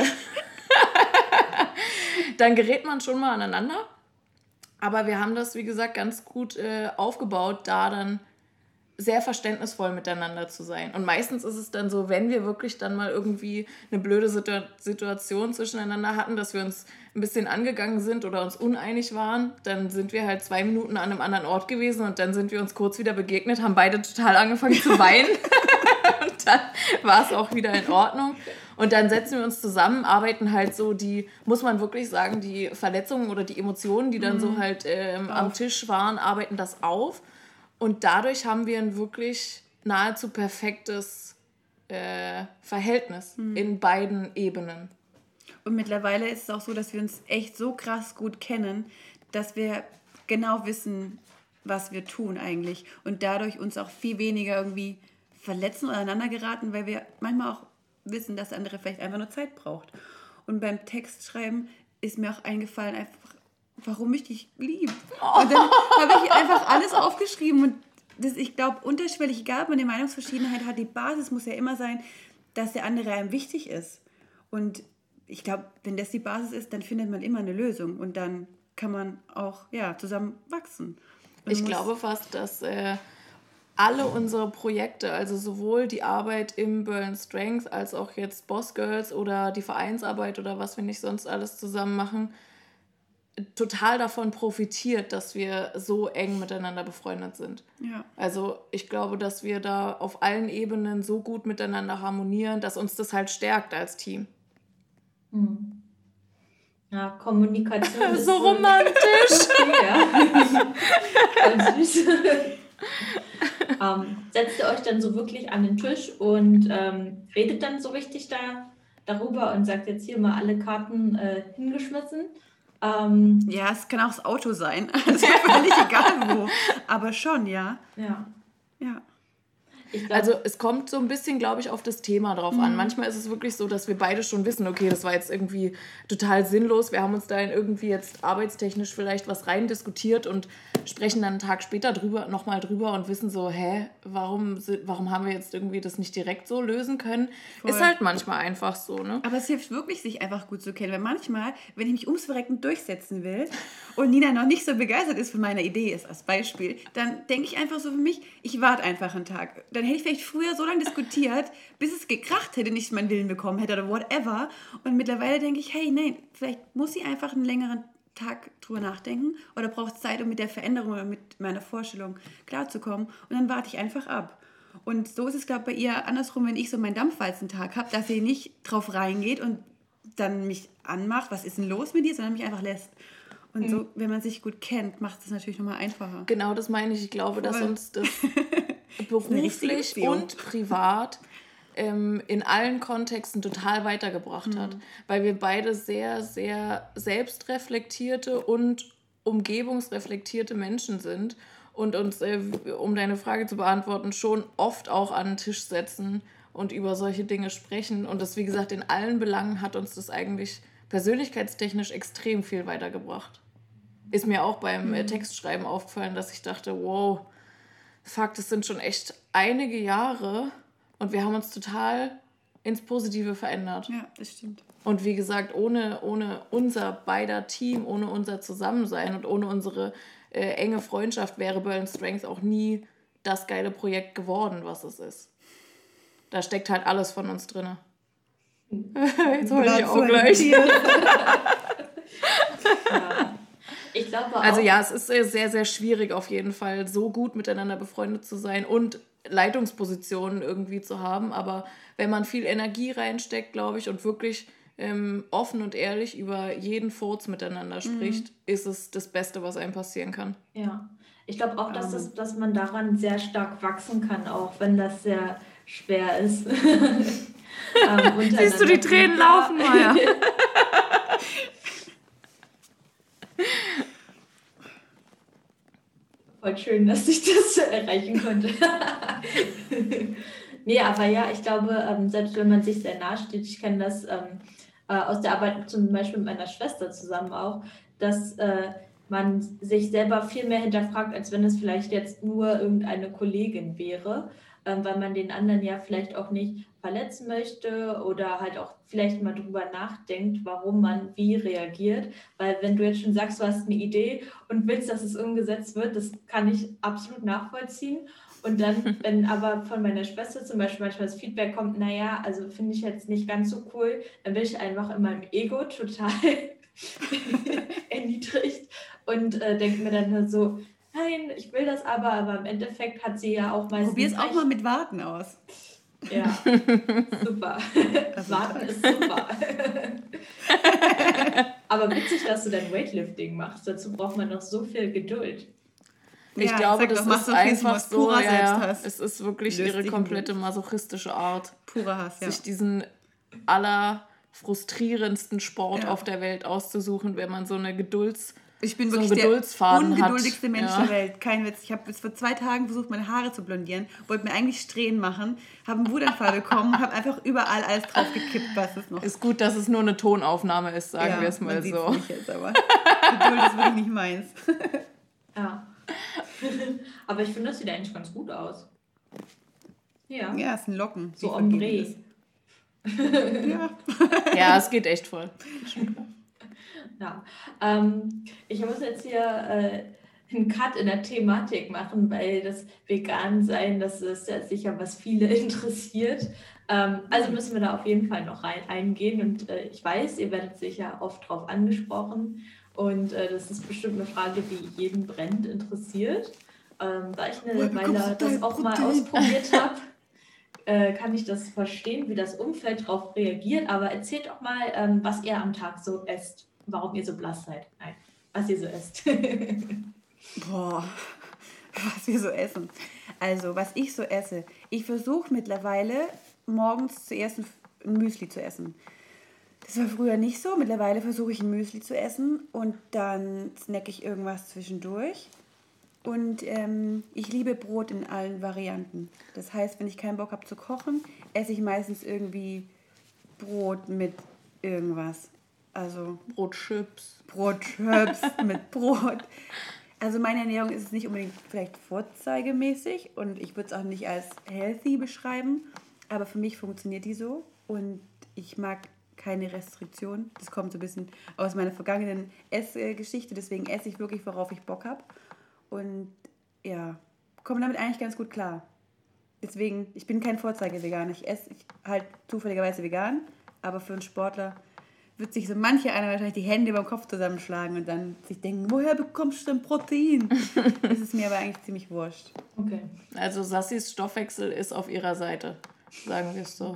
Speaker 3: dann gerät man schon mal aneinander. Aber wir haben das, wie gesagt, ganz gut äh, aufgebaut, da dann sehr verständnisvoll miteinander zu sein. Und meistens ist es dann so, wenn wir wirklich dann mal irgendwie eine blöde Situ- Situation zwischeneinander hatten, dass wir uns ein bisschen angegangen sind oder uns uneinig waren, dann sind wir halt zwei Minuten an einem anderen Ort gewesen und dann sind wir uns kurz wieder begegnet, haben beide total angefangen zu weinen und dann war es auch wieder in Ordnung. Und dann setzen wir uns zusammen, arbeiten halt so die, muss man wirklich sagen, die Verletzungen oder die Emotionen, die dann mhm. so halt ähm, am Tisch waren, arbeiten das auf. Und dadurch haben wir ein wirklich nahezu perfektes äh, Verhältnis mhm. in beiden Ebenen.
Speaker 4: Und mittlerweile ist es auch so, dass wir uns echt so krass gut kennen, dass wir genau wissen, was wir tun eigentlich. Und dadurch uns auch viel weniger irgendwie verletzen oder aneinander geraten, weil wir manchmal auch wissen, dass der andere vielleicht einfach nur Zeit braucht. Und beim Textschreiben ist mir auch eingefallen, einfach warum ich dich liebe. Und dann habe ich einfach alles aufgeschrieben und das, ich glaube, unterschwellig, egal ob man eine Meinungsverschiedenheit hat, die Basis muss ja immer sein, dass der andere einem wichtig ist. Und ich glaube, wenn das die Basis ist, dann findet man immer eine Lösung und dann kann man auch ja, zusammen wachsen. Und
Speaker 3: ich glaube fast, dass äh, alle unsere Projekte, also sowohl die Arbeit im Berlin Strength als auch jetzt Boss Girls oder die Vereinsarbeit oder was wir nicht sonst alles zusammen machen, total davon profitiert, dass wir so eng miteinander befreundet sind. Ja. Also ich glaube, dass wir da auf allen Ebenen so gut miteinander harmonieren, dass uns das halt stärkt als Team.
Speaker 2: Hm. Ja, Kommunikation ist
Speaker 3: so romantisch.
Speaker 2: Ja. Ganz süß. ähm, setzt ihr euch dann so wirklich an den Tisch und ähm, redet dann so richtig da darüber und sagt jetzt hier mal alle Karten äh, hingeschmissen?
Speaker 4: Ähm, ja, es kann auch das Auto sein. Also völlig egal wo. Aber schon, ja.
Speaker 2: Ja.
Speaker 4: Ja.
Speaker 3: Ich glaub, also es kommt so ein bisschen, glaube ich, auf das Thema drauf an. Manchmal ist es wirklich so, dass wir beide schon wissen, okay, das war jetzt irgendwie total sinnlos. Wir haben uns da in irgendwie jetzt arbeitstechnisch vielleicht was rein diskutiert und sprechen dann einen Tag später drüber, nochmal drüber und wissen so, hä, warum, warum haben wir jetzt irgendwie das nicht direkt so lösen können? Voll. Ist halt manchmal einfach so, ne?
Speaker 4: Aber es hilft wirklich, sich einfach gut zu kennen. Weil manchmal, wenn ich mich ums Verrecken durchsetzen will und Nina noch nicht so begeistert ist von meiner Idee, ist als Beispiel, dann denke ich einfach so für mich, ich warte einfach einen Tag. Dann hätte ich vielleicht früher so lange diskutiert, bis es gekracht hätte, nicht meinen Willen bekommen hätte oder whatever. Und mittlerweile denke ich, hey, nein, vielleicht muss sie einfach einen längeren Tag drüber nachdenken oder braucht Zeit, um mit der Veränderung oder mit meiner Vorstellung klarzukommen. Und dann warte ich einfach ab. Und so ist es, glaube ich, bei ihr andersrum, wenn ich so meinen Dampfwalzentag habe, dass sie nicht drauf reingeht und dann mich anmacht, was ist denn los mit dir, sondern mich einfach lässt. Und so, wenn man sich gut kennt, macht es natürlich nochmal einfacher.
Speaker 3: Genau, das meine ich. Ich glaube, Voll. dass uns das beruflich und privat ähm, in allen Kontexten total weitergebracht mhm. hat. Weil wir beide sehr, sehr selbstreflektierte und umgebungsreflektierte Menschen sind und uns, äh, um deine Frage zu beantworten, schon oft auch an den Tisch setzen und über solche Dinge sprechen. Und das, wie gesagt, in allen Belangen hat uns das eigentlich persönlichkeitstechnisch extrem viel weitergebracht. Ist mir auch beim mhm. Textschreiben aufgefallen, dass ich dachte, wow, fuck, das sind schon echt einige Jahre und wir haben uns total ins Positive verändert.
Speaker 4: Ja, das stimmt.
Speaker 3: Und wie gesagt, ohne, ohne unser beider Team, ohne unser Zusammensein und ohne unsere äh, enge Freundschaft wäre Berlin Strength auch nie das geile Projekt geworden, was es ist. da steckt halt alles von uns drin. Jetzt heule ich auch gleich.
Speaker 2: Ja. Ich glaube auch.
Speaker 3: Also ja, es ist sehr, sehr schwierig auf jeden Fall, so gut miteinander befreundet zu sein und Leitungspositionen irgendwie zu haben. Aber wenn man viel Energie reinsteckt, glaube ich, und wirklich ähm, offen und ehrlich über jeden Furz miteinander spricht, mhm. ist es das Beste, was einem passieren kann.
Speaker 2: Ja, ich glaube auch, dass, das, dass man daran sehr stark wachsen kann, auch wenn das sehr schwer ist. ähm,
Speaker 3: Siehst du die Tränen laufen, Maja?
Speaker 2: Voll schön, dass ich das erreichen konnte. Nee, aber ja, ich glaube, ähm, selbst wenn man sich sehr nahe steht, ich kenne das ähm, äh, aus der Arbeit zum Beispiel mit meiner Schwester zusammen auch, dass äh, man sich selber viel mehr hinterfragt, als wenn es vielleicht jetzt nur irgendeine Kollegin wäre, ähm, weil man den anderen ja vielleicht auch nicht verletzen möchte oder halt auch vielleicht mal drüber nachdenkt, warum man wie reagiert. Weil wenn du jetzt schon sagst, du hast eine Idee und willst, dass es umgesetzt wird, das kann ich absolut nachvollziehen. Und dann, wenn aber von meiner Schwester zum Beispiel manchmal das Feedback kommt, naja, also finde ich jetzt nicht ganz so cool, dann bin ich einfach in meinem Ego total erniedrigt und äh, denke mir dann nur so, nein, ich will das aber, aber im Endeffekt hat sie ja auch meistens
Speaker 4: Probier es auch mal mit Warten aus.
Speaker 2: Ja, super. Warten ist super. Aber witzig, dass du dein Weightlifting machst. Dazu braucht man noch so viel Geduld.
Speaker 3: Ich
Speaker 4: ja,
Speaker 3: glaube,
Speaker 4: ich
Speaker 3: das
Speaker 4: doch,
Speaker 3: ist einfach so, ja, ja, es ist wirklich
Speaker 4: Löst
Speaker 3: ihre komplette masochistische Art,
Speaker 4: purer Hass, ja.
Speaker 3: sich diesen allerfrustrierendsten Sport
Speaker 4: ja.
Speaker 3: auf der Welt auszusuchen, wenn man so eine Gedulds
Speaker 4: Ich bin
Speaker 3: so
Speaker 4: wirklich der ungeduldigste
Speaker 3: hat.
Speaker 4: Mensch
Speaker 3: ja.
Speaker 4: der Welt. Kein Witz. Ich habe jetzt vor zwei Tagen versucht, meine Haare zu blondieren, wollte mir eigentlich Strähnen machen, habe einen Wutanfall bekommen, habe einfach überall alles drauf gekippt, was es noch
Speaker 3: ist. Gut, dass es nur eine Tonaufnahme ist, sagen
Speaker 4: ja,
Speaker 3: wir es mal
Speaker 4: man
Speaker 3: so.
Speaker 4: Nicht jetzt, aber Geduld ist wirklich nicht meins.
Speaker 2: Ja. Aber ich finde, das sieht eigentlich ganz gut aus. Ja.
Speaker 4: Ja, es sind Locken.
Speaker 2: So Ombre.
Speaker 4: ja.
Speaker 3: ja, es geht echt voll. Schon klar.
Speaker 2: Ja. Ähm, ich muss jetzt hier äh, einen Cut in der Thematik machen, weil das Vegan-Sein, das ist ja sicher, was viele interessiert. Ähm, also müssen wir da auf jeden Fall noch rein eingehen und äh, ich weiß, ihr werdet sicher oft drauf angesprochen. Und äh, das ist bestimmt eine Frage, die jeden brennend interessiert. Ähm, da ich eine Weile das auch mal ausprobiert habe, äh, kann ich das verstehen, wie das Umfeld darauf reagiert. Aber erzählt doch mal, ähm, was ihr am Tag so esst. Warum ihr so blass seid. Nein, was ihr so esst.
Speaker 4: Boah, was wir so essen. Also, was ich so esse. Ich versuche mittlerweile morgens zuerst ein Müsli zu essen. Das war früher nicht so. Mittlerweile versuche ich ein Müsli zu essen und dann snacke ich irgendwas zwischendurch. Und ähm, ich liebe Brot in allen Varianten. Das heißt, wenn ich keinen Bock habe zu kochen, esse ich meistens irgendwie Brot mit irgendwas. Also
Speaker 3: Brotchips.
Speaker 4: Brotchips mit Brot. Also meine Ernährung ist es nicht unbedingt vielleicht vorzeigemäßig und ich würde es auch nicht als healthy beschreiben, aber für mich funktioniert die so und ich mag keine Restriktion. Das kommt so ein bisschen aus meiner vergangenen Essgeschichte, deswegen esse ich wirklich, worauf ich Bock habe. Und ja, komme damit eigentlich ganz gut klar. Deswegen, ich bin kein Vorzeigeveganer. Ich esse halt zufälligerweise vegan, aber für einen Sportler wird sich so manche einer wahrscheinlich die Hände über den Kopf zusammenschlagen und dann sich denken, woher bekommst du denn Protein? Das ist mir aber eigentlich ziemlich wurscht.
Speaker 2: Okay.
Speaker 3: Also Sassis Stoffwechsel ist auf ihrer Seite, sagen wir es so.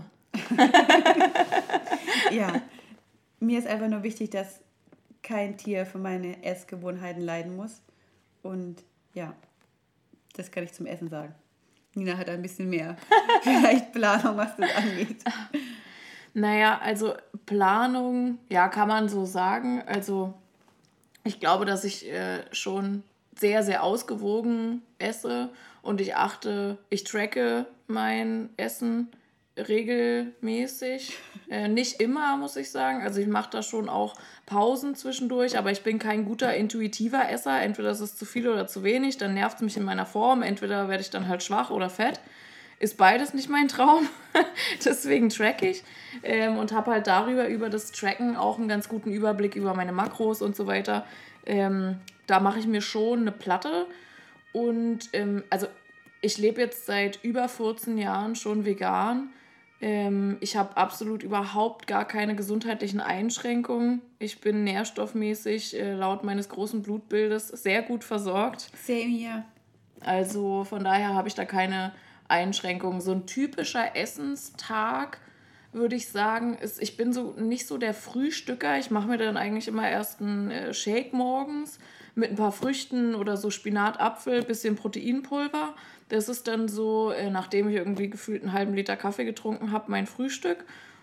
Speaker 4: Ja, mir ist einfach nur wichtig, dass kein Tier für meine Essgewohnheiten leiden muss. Und ja, das kann ich zum Essen sagen. Nina hat ein bisschen mehr vielleicht Planung, was das angeht.
Speaker 3: Naja, also Planung, ja, kann man so sagen. Also ich glaube, dass ich äh, schon sehr, sehr ausgewogen esse und ich achte, ich tracke mein Essen regelmäßig. Äh, nicht immer, muss ich sagen. Also ich mache da schon auch Pausen zwischendurch, aber ich bin kein guter intuitiver Esser. Entweder ist es zu viel oder zu wenig, dann nervt es mich in meiner Form. Entweder werde ich dann halt schwach oder fett. Ist beides nicht mein Traum. Deswegen track ich ähm, und habe halt darüber, über das Tracken auch einen ganz guten Überblick über meine Makros und so weiter. Ähm, da mache ich mir schon eine Platte und ähm, also ich lebe jetzt seit über vierzehn Jahren schon vegan. Ähm, ich habe absolut überhaupt gar keine gesundheitlichen Einschränkungen. Ich bin nährstoffmäßig äh, laut meines großen Blutbildes sehr gut versorgt.
Speaker 4: Same hier.
Speaker 3: Also von daher habe ich da keine Einschränkungen. So ein typischer Essenstag, würde ich sagen, ist, ich bin so nicht so der Frühstücker. Ich mache mir dann eigentlich immer erst einen äh, Shake morgens mit ein paar Früchten oder so Spinat, Apfel, bisschen Proteinpulver. Das ist dann so, äh, nachdem ich irgendwie gefühlt einen halben Liter Kaffee getrunken habe, mein Frühstück.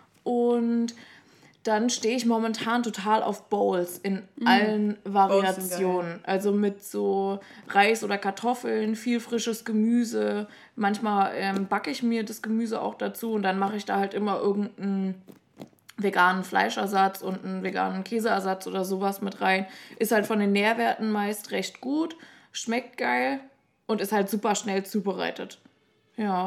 Speaker 3: Und dann stehe ich momentan total auf Bowls in mm. allen Variationen. Also mit so Reis oder Kartoffeln, viel frisches Gemüse. Manchmal ähm, backe ich mir das Gemüse auch dazu und dann mache ich da halt immer irgendeinen veganen Fleischersatz und einen veganen Käseersatz oder sowas mit rein. Ist halt von den Nährwerten meist recht gut, schmeckt geil und ist halt super schnell zubereitet. Ja,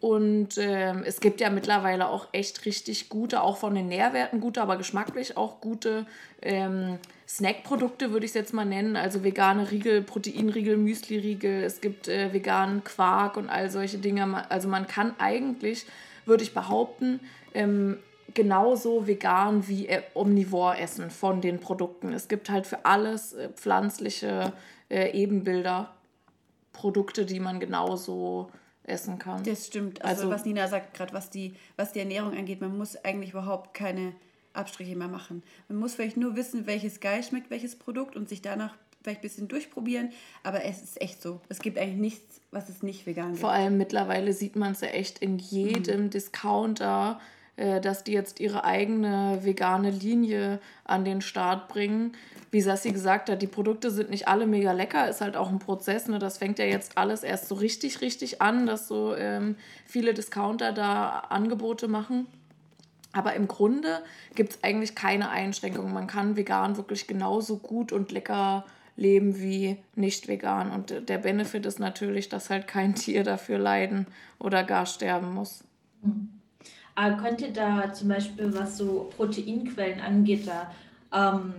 Speaker 3: und ähm, es gibt ja mittlerweile auch echt richtig gute, auch von den Nährwerten gute, aber geschmacklich auch gute ähm, Snackprodukte, würde ich es jetzt mal nennen. Also vegane Riegel, Proteinriegel, Müsli-Riegel, es gibt äh, veganen Quark und all solche Dinge. Also man kann eigentlich, würde ich behaupten, ähm, genauso vegan wie äh, omnivor essen von den Produkten. Es gibt halt für alles äh, pflanzliche äh, Ebenbilder, Produkte, die man genauso essen kann.
Speaker 4: Das stimmt. Also, also was Nina sagt gerade, was die, was die Ernährung angeht, man muss eigentlich überhaupt keine Abstriche mehr machen. Man muss vielleicht nur wissen, welches geil schmeckt, welches Produkt und sich danach vielleicht ein bisschen durchprobieren, aber es ist echt so. Es gibt eigentlich nichts, was es nicht vegan gibt.
Speaker 3: Vor allem mittlerweile sieht man es ja echt in jedem mhm. Discounter, dass die jetzt ihre eigene vegane Linie an den Start bringen. Wie Sassi gesagt hat, die Produkte sind nicht alle mega lecker, ist halt auch ein Prozess. Ne? Das fängt ja jetzt alles erst so richtig, richtig an, dass so ähm, viele Discounter da Angebote machen. Aber im Grunde gibt es eigentlich keine Einschränkungen. Man kann vegan wirklich genauso gut und lecker leben wie nicht vegan. Und der Benefit ist natürlich, dass halt kein Tier dafür leiden oder gar sterben muss.
Speaker 2: Mhm. Aber könnt ihr da zum Beispiel, was so Proteinquellen angeht, da ähm,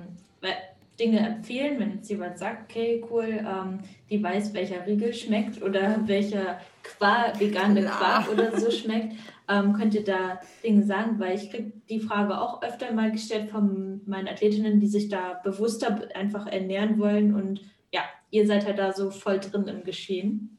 Speaker 2: Dinge empfehlen, wenn jetzt jemand sagt, okay, cool, ähm, die weiß, welcher Riegel schmeckt oder welcher Quark, vegane Quark oder so schmeckt, ähm, könnt ihr da Dinge sagen? Weil ich kriege die Frage auch öfter mal gestellt von meinen Athletinnen, die sich da bewusster einfach ernähren wollen und ja, ihr seid halt da so voll drin im Geschehen.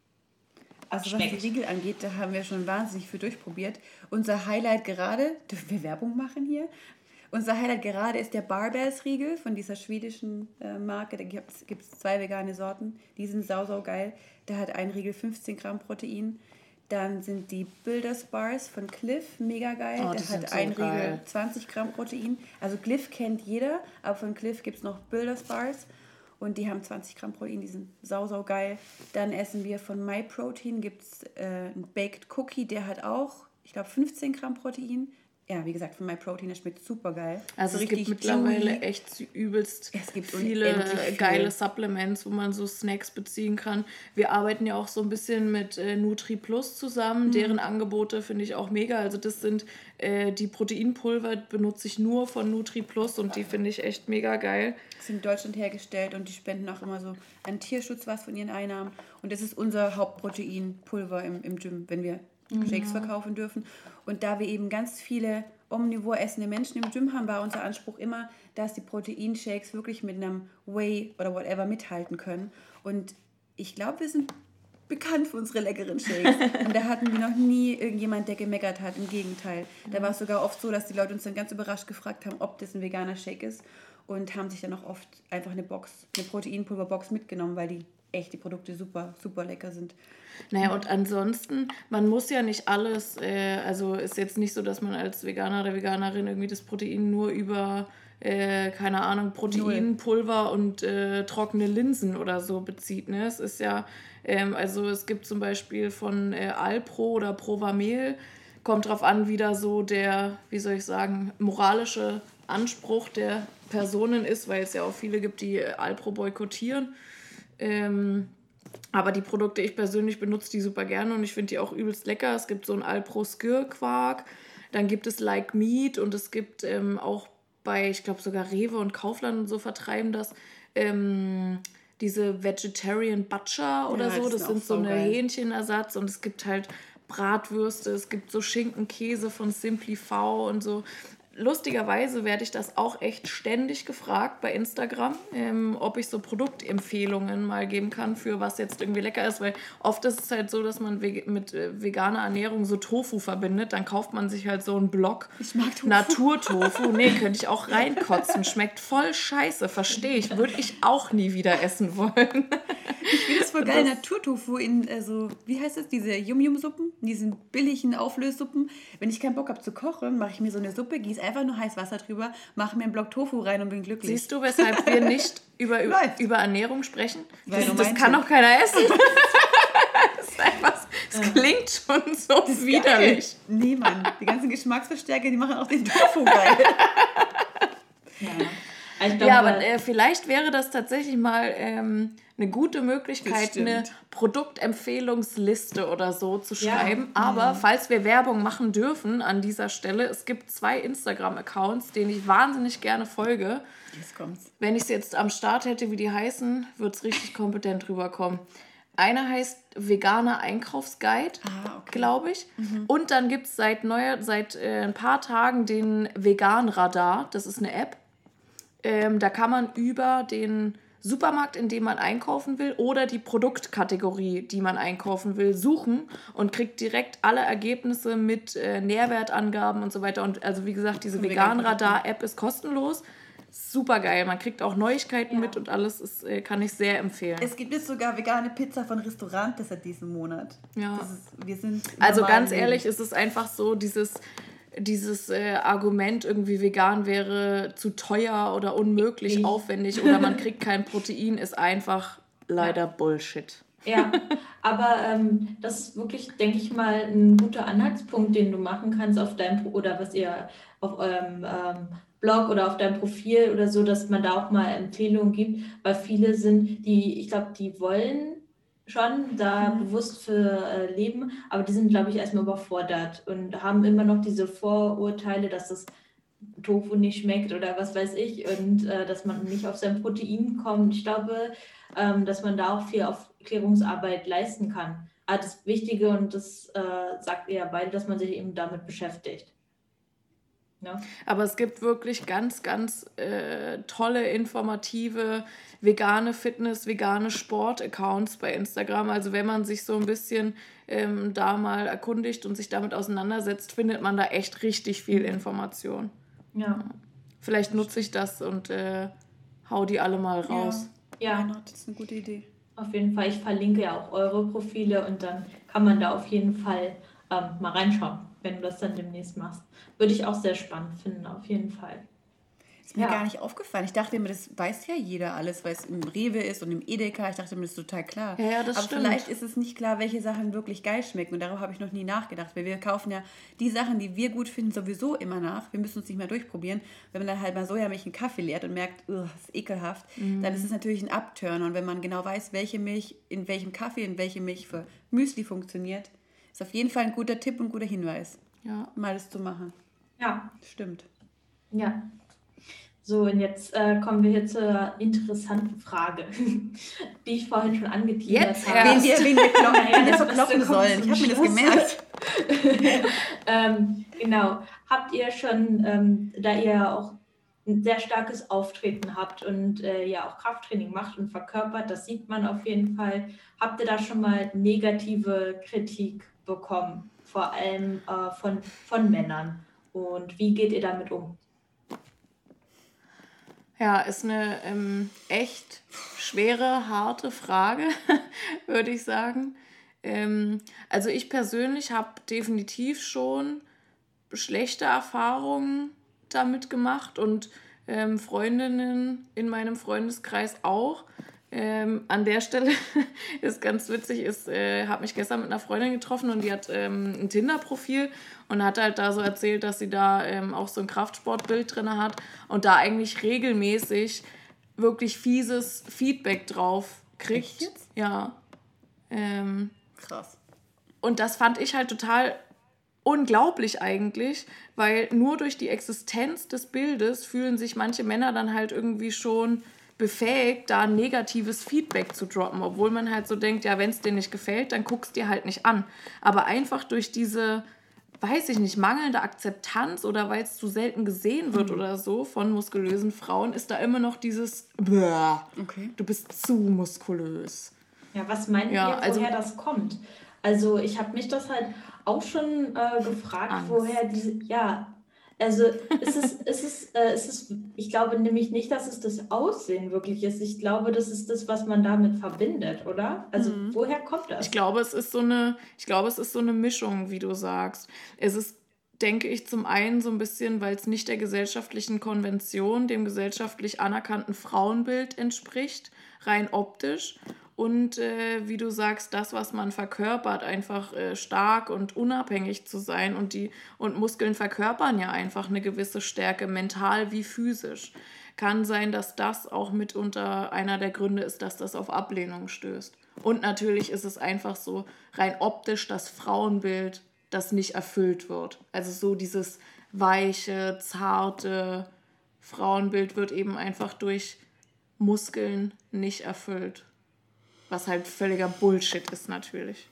Speaker 4: Also schmeckt. Was die Riegel angeht, da haben wir schon wahnsinnig viel durchprobiert. Unser Highlight gerade, dürfen wir Werbung machen hier? Unser Highlight gerade ist der Barbells-Riegel von dieser schwedischen äh, Marke. Da gibt es zwei vegane Sorten. Die sind sau, sau geil. Da hat ein Riegel fünfzehn Gramm Protein. Dann sind die Builders Bars von Cliff, mega geil.
Speaker 3: Oh,
Speaker 4: Der hat so ein geil. Riegel zwanzig Gramm Protein. Also Cliff kennt jeder, aber von Cliff gibt es noch Builders Bars. Und die haben zwanzig Gramm Protein, die sind sau, sau geil. Dann essen wir von MyProtein, gibt es äh, einen Baked Cookie, der hat auch, ich glaube, fünfzehn Gramm Protein. Ja, wie gesagt, von MyProtein, das schmeckt super geil.
Speaker 3: Also es gibt mittlerweile juicy. echt übelst
Speaker 4: es gibt
Speaker 3: viele viel. geile Supplements, wo man so Snacks beziehen kann. Wir arbeiten ja auch so ein bisschen mit äh, NutriPlus zusammen. Mhm. Deren Angebote finde ich auch mega. Also das sind äh, die Proteinpulver, benutze ich nur von NutriPlus und die finde ich echt mega geil.
Speaker 4: Die sind in Deutschland hergestellt und die spenden auch immer so an Tierschutz was von ihren Einnahmen. Und das ist unser Hauptproteinpulver im, im Gym, wenn wir Shakes mhm. verkaufen dürfen. Und da wir eben ganz viele omnivor essende Menschen im Gym haben, war unser Anspruch immer, dass die Proteinshakes wirklich mit einem Whey oder whatever mithalten können. Und ich glaube, wir sind bekannt für unsere leckeren Shakes. Und da hatten wir noch nie irgendjemand, der gemeckert hat. Im Gegenteil. Da war es sogar oft so, dass die Leute uns dann ganz überrascht gefragt haben, ob das ein veganer Shake ist. Und haben sich dann auch oft einfach eine Box, eine Proteinpulverbox mitgenommen, weil die echt die Produkte super, super lecker sind.
Speaker 3: Naja, und ansonsten, man muss ja nicht alles, äh, also ist jetzt nicht so, dass man als Veganer oder Veganerin irgendwie das Protein nur über, äh, keine Ahnung, Proteinpulver und äh, trockene Linsen oder so bezieht. Ne? Es ist ja, ähm, also es gibt zum Beispiel von äh, Alpro oder Provamil, kommt drauf an, wie da so der, wie soll ich sagen, moralische Anspruch der Personen ist, weil es ja auch viele gibt, die äh, Alpro boykottieren. Ähm, aber die Produkte, ich persönlich benutze die super gerne und ich finde die auch übelst lecker. Es gibt so einen Alpro Skir-Quark, dann gibt es Like Meat und es gibt ähm, auch bei, ich glaube sogar Rewe und Kaufland und so vertreiben das, ähm, diese Vegetarian Butcher oder ja, so. Das sind so eine Hähnchenersatz und es gibt halt Bratwürste, es gibt so Schinkenkäse von Simply V und so. Lustigerweise werde ich das auch echt ständig gefragt bei Instagram, ähm, ob ich so Produktempfehlungen mal geben kann, für was jetzt irgendwie lecker ist, weil oft ist es halt so, dass man veg- mit äh, veganer Ernährung so Tofu verbindet, dann kauft man sich halt so einen Block
Speaker 4: Ich mag Tofu.
Speaker 3: Naturtofu. Nee, könnte ich auch reinkotzen, schmeckt voll scheiße, verstehe ich, würde ich auch nie wieder essen wollen.
Speaker 4: Ich finde es voll geil, Naturtofu in, also, wie heißt das, diese Yum-Yum-Suppen, diesen billigen Auflössuppen. Wenn ich keinen Bock habe zu kochen, mache ich mir so eine Suppe, gieße einfach nur heiß Wasser drüber, mache mir einen Block Tofu rein und bin glücklich.
Speaker 3: Siehst du, weshalb wir nicht über, über,
Speaker 4: Läuft.
Speaker 3: über Ernährung sprechen?
Speaker 4: Weil
Speaker 3: Das,
Speaker 4: du
Speaker 3: das
Speaker 4: meinst
Speaker 3: kann
Speaker 4: ja.
Speaker 3: doch keiner essen. Das ist einfach, es klingt schon so widerlich.
Speaker 4: Geil. Nee, Mann, die ganzen Geschmacksverstärker, die machen auch den Tofu geil.
Speaker 2: Ja, also ich glaub,
Speaker 3: Ja, aber äh, vielleicht wäre das tatsächlich mal ähm, eine gute Möglichkeit,
Speaker 4: stimmt.
Speaker 3: eine Produktempfehlungsliste oder so zu
Speaker 2: Ja.
Speaker 3: schreiben. Aber falls wir Werbung machen dürfen an dieser Stelle, es gibt zwei Instagram-Accounts, denen ich wahnsinnig gerne folge.
Speaker 4: Jetzt kommt's.
Speaker 3: Wenn ich es jetzt am Start hätte, wie die heißen, würde es richtig kompetent rüberkommen. Einer heißt Veganer Einkaufsguide,
Speaker 4: Ah, okay.
Speaker 3: glaube ich. Und dann gibt es seit, neuer, seit äh, ein paar Tagen den Vegan-Radar. Das ist eine App. Ähm, da kann man über den Supermarkt, in dem man einkaufen will, oder die Produktkategorie, die man einkaufen will, suchen und kriegt direkt alle Ergebnisse mit äh, Nährwertangaben und so weiter. Und also wie gesagt, diese
Speaker 4: Von
Speaker 3: Vegan-Radar-App ist kostenlos. Super geil. Man kriegt auch Neuigkeiten
Speaker 2: Ja.
Speaker 3: mit und alles. Ist, äh, kann ich sehr empfehlen.
Speaker 4: Es gibt jetzt sogar vegane Pizza von Restaurantes seit diesem Monat.
Speaker 3: Ja.
Speaker 4: Das ist, wir sind
Speaker 3: Also
Speaker 4: normal
Speaker 3: ganz
Speaker 4: leben.
Speaker 3: ehrlich, ist es einfach so, dieses, dieses äh, Argument, irgendwie vegan wäre zu teuer oder unmöglich
Speaker 2: Ich-
Speaker 3: aufwendig oder man kriegt kein Protein, ist einfach leider Bullshit.
Speaker 2: Ja, aber ähm, das ist wirklich, denke ich mal, ein guter Anhaltspunkt, den du machen kannst auf deinem Pro- oder was ihr auf eurem ähm, Blog oder auf deinem Profil oder so, dass man da auch mal Empfehlungen gibt, weil viele sind, die, ich glaube, die wollen schon da bewusst für äh, leben, aber die sind, glaube ich, erstmal überfordert und haben immer noch diese Vorurteile, dass das Tofu nicht schmeckt oder was weiß ich und äh, dass man nicht auf sein Protein kommt. Ich glaube, ähm, dass man da auch viel Aufklärungsarbeit leisten kann. Aber das Wichtige, und das äh, sagt ihr ja beide, dass man sich eben damit beschäftigt. Ja.
Speaker 3: Aber es gibt wirklich ganz, ganz äh, tolle, informative, vegane Fitness, vegane Sport-Accounts bei Instagram. Also wenn man sich so ein bisschen ähm, da mal erkundigt und sich damit auseinandersetzt, findet man da echt richtig viel Information.
Speaker 2: Ja.
Speaker 3: Vielleicht nutze ich das und äh, hau die alle mal raus.
Speaker 2: Ja.
Speaker 4: Why not? Das ist eine gute Idee.
Speaker 2: Auf jeden Fall, ich verlinke ja auch eure Profile und dann kann man da auf jeden Fall ähm, mal reinschauen, wenn du das dann demnächst machst. Würde ich auch sehr spannend finden, auf jeden Fall.
Speaker 4: Ist mir
Speaker 2: Ja.
Speaker 4: gar nicht aufgefallen. Ich dachte immer, das weiß ja jeder alles, weil es im Rewe ist und im Edeka. Ich dachte immer, das ist total klar.
Speaker 3: Ja, ja, das
Speaker 4: Aber
Speaker 3: stimmt.
Speaker 4: vielleicht ist es nicht klar, welche Sachen wirklich geil schmecken. Und darauf habe ich noch nie nachgedacht. Weil wir kaufen ja die Sachen, die wir gut finden, sowieso immer nach. Wir müssen uns nicht mehr durchprobieren. Wenn man dann halt mal Sojamilch in Kaffee leert und merkt, das ist ekelhaft,
Speaker 3: Mhm.
Speaker 4: dann ist es natürlich ein Upturner. Und wenn man genau weiß, welche Milch in welchem Kaffee, in welche Milch für Müsli funktioniert, ist auf jeden Fall ein guter Tipp und ein guter Hinweis,
Speaker 3: Ja.
Speaker 4: mal das zu machen.
Speaker 2: Ja,
Speaker 4: Stimmt.
Speaker 2: ja. So, und jetzt äh, kommen wir hier zur interessanten Frage, die ich vorhin schon angeteasert
Speaker 3: Jetzt
Speaker 2: habe.
Speaker 3: erst.
Speaker 4: Wen wir, wen wir, kloppen,
Speaker 2: Naja,
Speaker 4: wen wir
Speaker 2: das
Speaker 4: verkloppen
Speaker 2: Beste kommt
Speaker 4: sollen. Ich
Speaker 2: zum
Speaker 4: habe mir das
Speaker 2: Schluss.
Speaker 4: gemerkt.
Speaker 2: ähm, genau. Habt ihr schon, ähm, da ihr auch ein sehr starkes Auftreten habt und äh, ja auch Krafttraining macht und verkörpert, das sieht man auf jeden Fall, habt ihr da schon mal negative Kritik bekommen, vor allem äh, von, von Männern? Und wie geht ihr damit um?
Speaker 3: Ja, ist eine ähm, echt schwere, harte Frage, würde ich sagen. Ähm, also ich persönlich habe definitiv schon schlechte Erfahrungen damit gemacht und ähm, Freundinnen in meinem Freundeskreis auch. Ähm, an der Stelle ist ganz witzig, ist, äh, habe mich gestern mit einer Freundin getroffen und die hat ähm, ein Tinder-Profil und hat halt da so erzählt, dass sie da ähm, auch so ein Kraftsportbild drin hat und da eigentlich regelmäßig wirklich fieses Feedback drauf kriegt.
Speaker 4: Echt jetzt?
Speaker 3: Ja. Ähm,
Speaker 4: Krass.
Speaker 3: und das fand ich halt total unglaublich eigentlich, weil nur durch die Existenz des Bildes fühlen sich manche Männer dann halt irgendwie schon befähigt, da negatives Feedback zu droppen, obwohl man halt so denkt, ja, wenn es dir nicht gefällt, dann guckst dir halt nicht an. Aber einfach durch diese, weiß ich nicht, mangelnde Akzeptanz oder weil es zu selten gesehen wird mhm. oder so von muskulösen Frauen, ist da immer noch dieses, okay. du bist zu muskulös.
Speaker 2: Ja, was meint ja, ihr, also, woher das kommt? Also ich habe mich das halt auch schon äh, gefragt, Angst. woher diese, ja, also es ist, es ist, äh, es ist, ich glaube nämlich nicht, dass es das Aussehen wirklich ist. Ich glaube, das ist das, was man damit verbindet, oder? Also mhm. woher kommt das?
Speaker 3: Ich glaube, es ist so eine, ich glaube, es ist so eine Mischung, wie du sagst. Es ist, denke ich, zum einen so ein bisschen, weil es nicht der gesellschaftlichen Konvention, dem gesellschaftlich anerkannten Frauenbild entspricht, rein optisch. Und äh, wie du sagst, das, was man verkörpert, einfach äh, stark und unabhängig zu sein. Und, die, und Muskeln verkörpern ja einfach eine gewisse Stärke, mental wie physisch. Kann sein, dass das auch mitunter einer der Gründe ist, dass das auf Ablehnung stößt. Und natürlich ist es einfach so rein optisch das Frauenbild, das nicht erfüllt wird. Also so dieses weiche, zarte Frauenbild wird eben einfach durch Muskeln nicht erfüllt. Was halt völliger Bullshit ist natürlich.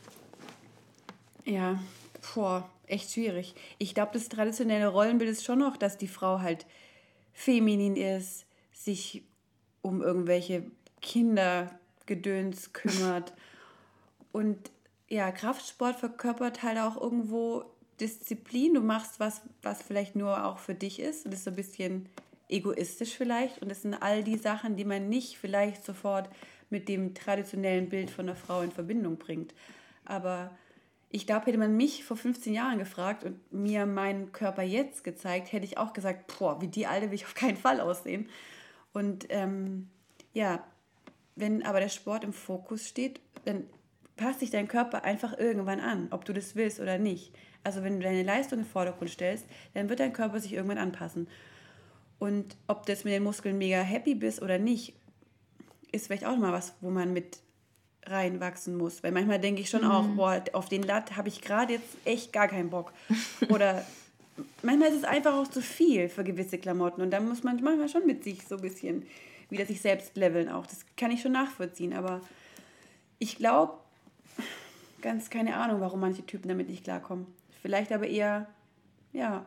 Speaker 4: Ja, boah, echt schwierig. Ich glaube, das traditionelle Rollenbild ist schon noch, dass die Frau halt feminin ist, sich um irgendwelche Kindergedöns kümmert. Und ja, Kraftsport verkörpert halt auch irgendwo Disziplin. Du machst was, was vielleicht nur auch für dich ist. Und das ist so ein bisschen egoistisch vielleicht. Und das sind all die Sachen, die man nicht vielleicht sofort mit dem traditionellen Bild von einer Frau in Verbindung bringt. Aber ich glaube, hätte man mich vor fünfzehn Jahren gefragt und mir meinen Körper jetzt gezeigt, hätte ich auch gesagt, boah, wie die Alte will ich auf keinen Fall aussehen. Und ähm, ja, wenn aber der Sport im Fokus steht, dann passt sich dein Körper einfach irgendwann an, ob du das willst oder nicht. Also wenn du deine Leistung im Vordergrund stellst, dann wird dein Körper sich irgendwann anpassen. Und ob du jetzt mit den Muskeln mega happy bist oder nicht, ist vielleicht auch mal was, wo man mit reinwachsen muss. Weil manchmal denke ich schon mhm. auch, boah, auf den Latt habe ich gerade jetzt echt gar keinen Bock. Oder manchmal ist es einfach auch zu viel für gewisse Klamotten. Und da muss man manchmal schon mit sich so ein bisschen wieder sich selbst leveln auch. Das kann ich schon nachvollziehen. Aber ich glaube, ganz keine Ahnung, warum manche Typen damit nicht klarkommen. Vielleicht aber eher, ja,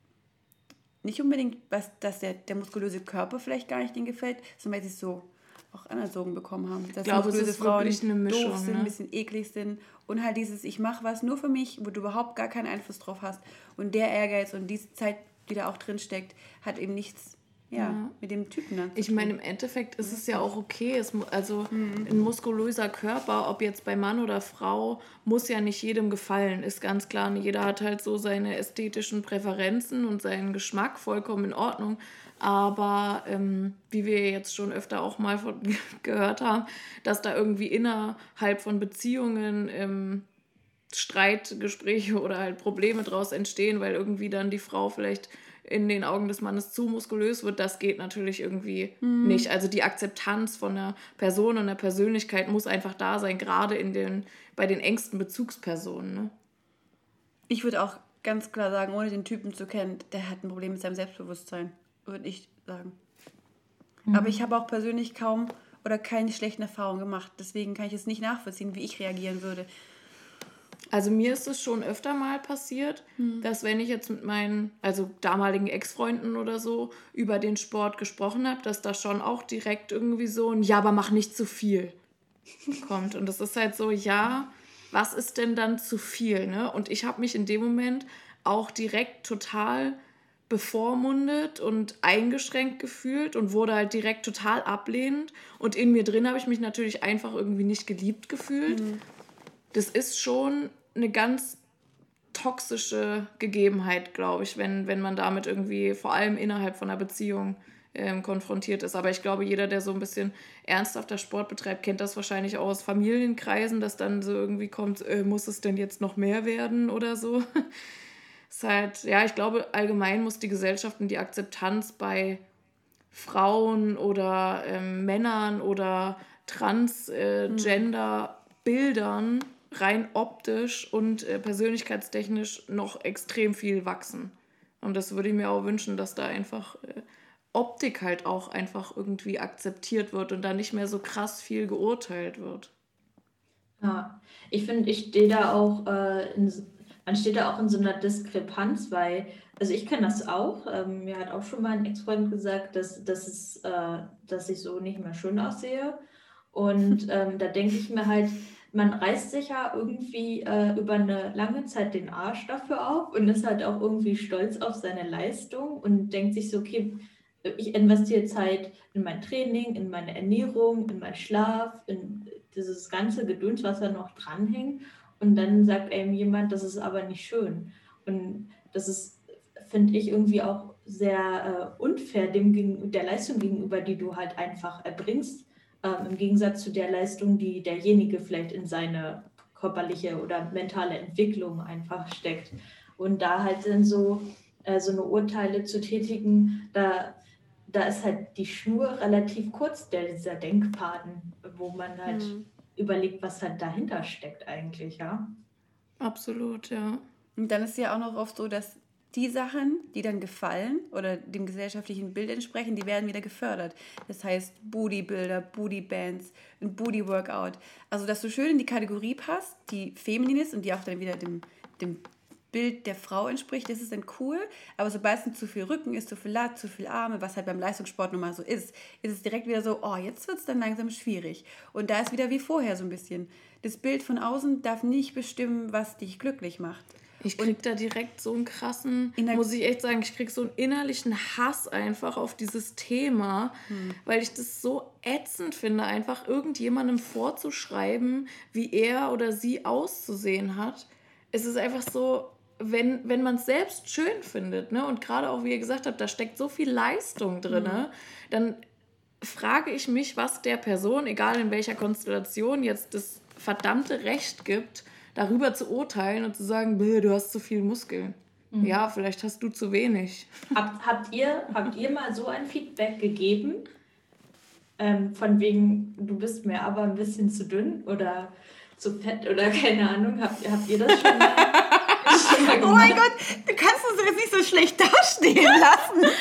Speaker 4: nicht unbedingt, was, dass der, der muskulöse Körper vielleicht gar nicht denen gefällt, sondern weil sie es so auch anerzogen bekommen haben. Dass ich glaube, es ist Frauen wirklich eine Mischung, doof sind, ne? Ein bisschen eklig sind und halt dieses, ich mache was nur für mich, wo du überhaupt gar keinen Einfluss drauf hast und der Ehrgeiz und diese Zeit, die da auch drin steckt, hat eben nichts ja, ja. mit dem Typen dann zu
Speaker 3: Ich meine, im Endeffekt ist es ja auch okay, es, also mhm. ein muskulöser Körper, ob jetzt bei Mann oder Frau, muss ja nicht jedem gefallen, ist ganz klar. Jeder hat halt so seine ästhetischen Präferenzen und seinen Geschmack, vollkommen in Ordnung. Aber ähm, wie wir jetzt schon öfter auch mal von, gehört haben, dass da irgendwie innerhalb von Beziehungen ähm, Streitgespräche oder halt Probleme draus entstehen, weil irgendwie dann die Frau vielleicht in den Augen des Mannes zu muskulös wird, das geht natürlich irgendwie mhm. nicht. Also die Akzeptanz von einer Person und einer Persönlichkeit muss einfach da sein, gerade in den, bei den engsten Bezugspersonen. Ne?
Speaker 4: Ich würde auch ganz klar sagen, ohne den Typen zu kennen, der hat ein Problem mit seinem Selbstbewusstsein. Würde ich sagen. Mhm. Aber ich habe auch persönlich kaum oder keine schlechten Erfahrungen gemacht. Deswegen kann ich es nicht nachvollziehen, wie ich reagieren würde.
Speaker 3: Also mir ist es schon öfter mal passiert, mhm. dass wenn ich jetzt mit meinen, also damaligen Ex-Freunden oder so, über den Sport gesprochen habe, dass da schon auch direkt irgendwie so ein Ja, aber mach nicht zu viel kommt. Und das ist halt so, ja, was ist denn dann zu viel? Ne? Und ich habe mich in dem Moment auch direkt total bevormundet und eingeschränkt gefühlt und wurde halt direkt total ablehnend. Und in mir drin habe ich mich natürlich einfach irgendwie nicht geliebt gefühlt. Mhm. Das ist schon eine ganz toxische Gegebenheit, glaube ich, wenn, wenn man damit irgendwie vor allem innerhalb von einer Beziehung ähm, konfrontiert ist. Aber ich glaube, jeder, der so ein bisschen ernsthafter Sport betreibt, kennt das wahrscheinlich auch aus Familienkreisen, dass dann so irgendwie kommt, äh, muss es denn jetzt noch mehr werden oder so. Ist halt, ja, ich glaube, allgemein muss die Gesellschaft und die Akzeptanz bei Frauen oder ähm, Männern oder Transgender-Bildern äh, rein optisch und äh, persönlichkeitstechnisch noch extrem viel wachsen. Und das würde ich mir auch wünschen, dass da einfach äh, Optik halt auch einfach irgendwie akzeptiert wird und da nicht mehr so krass viel geurteilt wird.
Speaker 2: Ja, ich finde, ich stehe da auch, äh, in, s- man steht da auch in so einer Diskrepanz, weil, also ich kenne das auch, ähm, mir hat auch schon mal ein Ex-Freund gesagt, dass, dass, es, äh, dass ich so nicht mehr schön aussehe. Und ähm, da denke ich mir halt, man reißt sich ja irgendwie äh, über eine lange Zeit den Arsch dafür auf und ist halt auch irgendwie stolz auf seine Leistung und denkt sich so, okay, ich investiere Zeit in mein Training, in meine Ernährung, in meinen Schlaf, in dieses ganze Gedöns, was da noch dranhängt. Und dann sagt einem jemand, das ist aber nicht schön. Und das ist, finde ich, irgendwie auch sehr äh, unfair dem gegen, der Leistung gegenüber, die du halt einfach erbringst, ähm, im Gegensatz zu der Leistung, die derjenige vielleicht in seine körperliche oder mentale Entwicklung einfach steckt. Und da halt dann so, äh, so eine Urteile zu tätigen, da da ist halt die Schnur relativ kurz, der, dieser Denkfaden, wo man halt
Speaker 4: Hm.
Speaker 2: überlegt, was halt dahinter steckt eigentlich, ja.
Speaker 3: Absolut, ja.
Speaker 4: Und dann ist ja auch noch oft so, dass die Sachen, die dann gefallen oder dem gesellschaftlichen Bild entsprechen, die werden wieder gefördert. Das heißt Bootybuilder, Bootybands, ein Booty-Workout. Also, dass du schön in die Kategorie passt, die feminin ist und die auch dann wieder dem, dem Bild der Frau entspricht, das ist dann cool. Aber sobald es zu viel Rücken ist, zu viel Lat, zu viel Arme, was halt beim Leistungssport nun mal so ist, ist es direkt wieder so, oh, jetzt wird es dann langsam schwierig. Und da ist wieder wie vorher so ein bisschen. Das Bild von außen darf nicht bestimmen, was dich glücklich macht.
Speaker 3: Ich krieg da direkt so einen krassen,
Speaker 4: In der-
Speaker 3: muss ich echt sagen, ich krieg so einen innerlichen Hass einfach auf dieses Thema, weil ich das so ätzend finde, einfach irgendjemandem vorzuschreiben, wie er oder sie auszusehen hat. Es ist einfach so, wenn, wenn man es selbst schön findet, ne, und gerade auch, wie ihr gesagt habt, da steckt so viel Leistung drin, ne, dann frage ich mich, was der Person, egal in welcher Konstellation, jetzt das verdammte Recht gibt, darüber zu urteilen und zu sagen, "Bäh, du hast zu viel Muskeln." Ja, vielleicht hast du zu wenig.
Speaker 2: Habt, habt, ihr, habt ihr mal so ein Feedback gegeben? Ähm, von wegen, du bist mir aber ein bisschen zu dünn oder zu fett oder keine Ahnung. Habt, habt ihr das schon mal, schon mal
Speaker 4: Oh
Speaker 2: gemacht?
Speaker 4: mein Gott, du kannst uns doch jetzt nicht so schlecht dastehen lassen.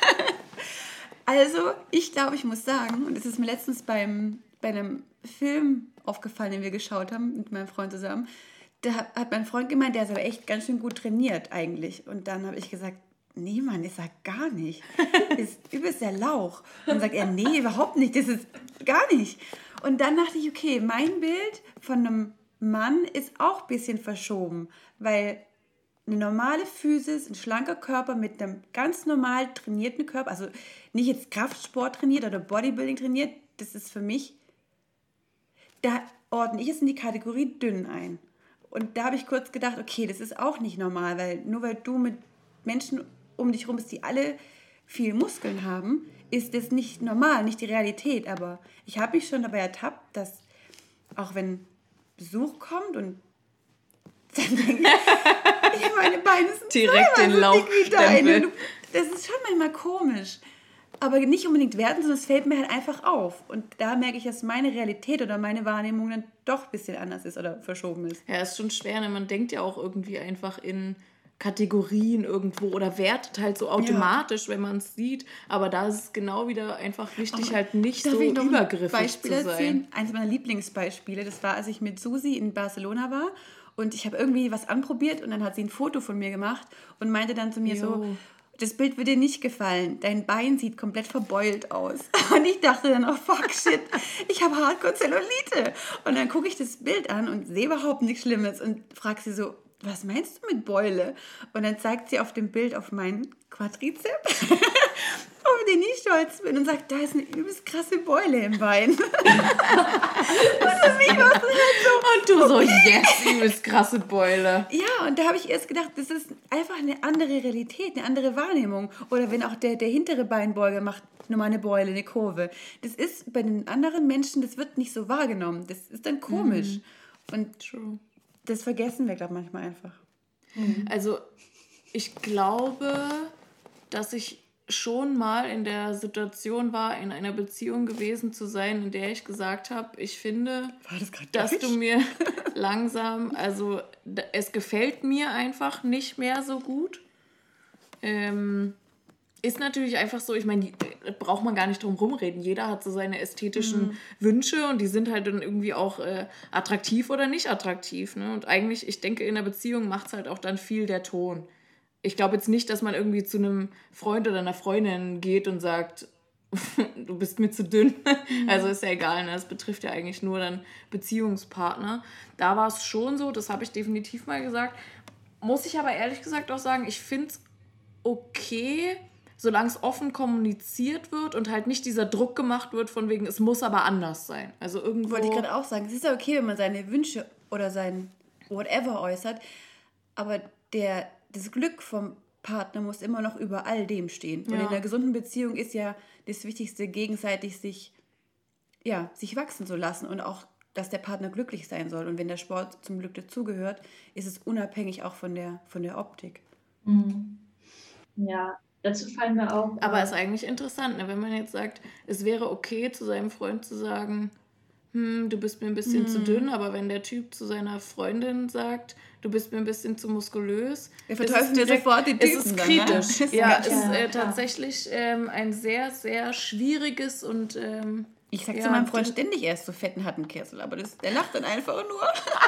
Speaker 4: Also, ich glaube, ich muss sagen, und es ist mir letztens beim, bei einem Film aufgefallen, den wir geschaut haben mit meinem Freund zusammen, da hat, hat mein Freund gemeint, der ist aber echt ganz schön gut trainiert eigentlich. Und dann habe ich gesagt, nee, Mann, ist er gar nicht. Ist übelst der Lauch. Und dann sagt er, nee, überhaupt nicht, das ist gar nicht. Und dann dachte ich, okay, mein Bild von einem Mann ist auch ein bisschen verschoben, weil eine normale Physis, ein schlanker Körper mit einem ganz normal trainierten Körper, also nicht jetzt Kraftsport trainiert oder Bodybuilding trainiert, das ist für mich, da ordne ich es in die Kategorie dünn ein. Und da habe ich kurz gedacht, okay, das ist auch nicht normal, weil nur weil du mit Menschen um dich rum bist, die alle viel Muskeln haben, ist das nicht normal, nicht die Realität. Aber ich habe mich schon dabei ertappt, dass auch wenn Besuch kommt und dann denke ich, ich meine Beine sind
Speaker 3: Direkt den
Speaker 4: zweimal so dick wie deine.
Speaker 3: Lauchstempel.
Speaker 4: Du- Das ist schon manchmal komisch. Aber nicht unbedingt werten, sondern es fällt mir halt einfach auf. Und da merke ich, dass meine Realität oder meine Wahrnehmung dann doch ein bisschen anders ist oder verschoben ist.
Speaker 3: Ja, ist schon schwer, ne? Man denkt ja auch irgendwie einfach in Kategorien irgendwo oder wertet halt so automatisch, wenn man es sieht. Aber da ist es genau wieder einfach wichtig, halt nicht
Speaker 4: Darf
Speaker 3: so
Speaker 4: ich noch ein
Speaker 3: übergriffig
Speaker 4: Beispiel
Speaker 3: zu sein.
Speaker 4: erzählen? Eines meiner Lieblingsbeispiele, das war, als ich mit Susi in Barcelona war und ich habe irgendwie was anprobiert und dann hat sie ein Foto von mir gemacht und meinte dann zu mir
Speaker 3: Jo.
Speaker 4: so, das Bild wird dir nicht gefallen, dein Bein sieht komplett verbeult aus. Und ich dachte dann, oh fuck, shit, ich habe Hardcore-Zellulite. Und dann gucke ich das Bild an und sehe überhaupt nichts Schlimmes und frage sie so, was meinst du mit Beule? Und dann zeigt sie auf dem Bild auf meinen Quadrizeps, auf den ich stolz bin und sagt, da ist eine übelst krasse Beule im Bein. Und für mich war es halt so,
Speaker 3: Und du so, yes, übelst krasse Beule.
Speaker 4: ja, und da habe ich erst gedacht, das ist einfach eine andere Realität, eine andere Wahrnehmung. Oder wenn auch der, der hintere Beinbeuger macht nur mal eine Beule, eine Kurve. Das ist bei den anderen Menschen, das wird nicht so wahrgenommen. Das ist dann komisch. Und
Speaker 3: True.
Speaker 4: das vergessen wir, glaube ich, manchmal einfach.
Speaker 3: Also ich glaube, dass ich schon mal in der Situation war, in einer Beziehung gewesen zu sein, in der ich gesagt habe, ich finde,
Speaker 4: War das gerade
Speaker 3: dass
Speaker 4: Deutsch?
Speaker 3: du mir langsam, also d- es gefällt mir einfach nicht mehr so gut. Ähm, ist natürlich einfach so, ich meine, da braucht man gar nicht drum rumreden. Jeder hat so seine ästhetischen mhm. Wünsche und die sind halt dann irgendwie auch äh, attraktiv oder nicht attraktiv. Ne? Und eigentlich, ich denke, in einer Beziehung macht es halt auch dann viel der Ton. Ich glaube jetzt nicht, dass man irgendwie zu einem Freund oder einer Freundin geht und sagt, du bist mir zu dünn. Mhm. Also ist ja egal, ne? Das betrifft ja eigentlich nur dann Beziehungspartner. Da war es schon so, das habe ich definitiv mal gesagt. Muss ich aber ehrlich gesagt auch sagen, ich finde es okay, solange es offen kommuniziert wird und halt nicht dieser Druck gemacht wird von wegen, es muss aber anders sein. Also irgendwo...
Speaker 4: Wollte ich gerade auch sagen, es ist ja okay, wenn man seine Wünsche oder sein whatever äußert, aber der, das Glück vom Partner muss immer noch über all dem stehen. Und ja. in einer gesunden Beziehung ist ja das Wichtigste, gegenseitig sich, ja, sich wachsen zu lassen und auch, dass der Partner glücklich sein soll. Und wenn der Sport zum Glück dazugehört, ist es unabhängig auch von der, von der Optik.
Speaker 2: Mhm. Ja, dazu fallen mir auch...
Speaker 3: Aber es ist eigentlich interessant, ne? Wenn man jetzt sagt, es wäre okay, zu seinem Freund zu sagen, hm, du bist mir ein bisschen hm. zu dünn, aber wenn der Typ zu seiner Freundin sagt, du bist mir ein bisschen zu muskulös,
Speaker 4: wir verteufeln dir sofort die Typen.
Speaker 3: Es ist kritisch. Dann, ne? Ja, es ist äh, tatsächlich ähm, ein sehr, sehr schwieriges und... Ähm,
Speaker 4: ich sag ja, zu meinem Freund ständig, er ist so fetten Hattenkessel, aber das, der lacht dann einfach nur.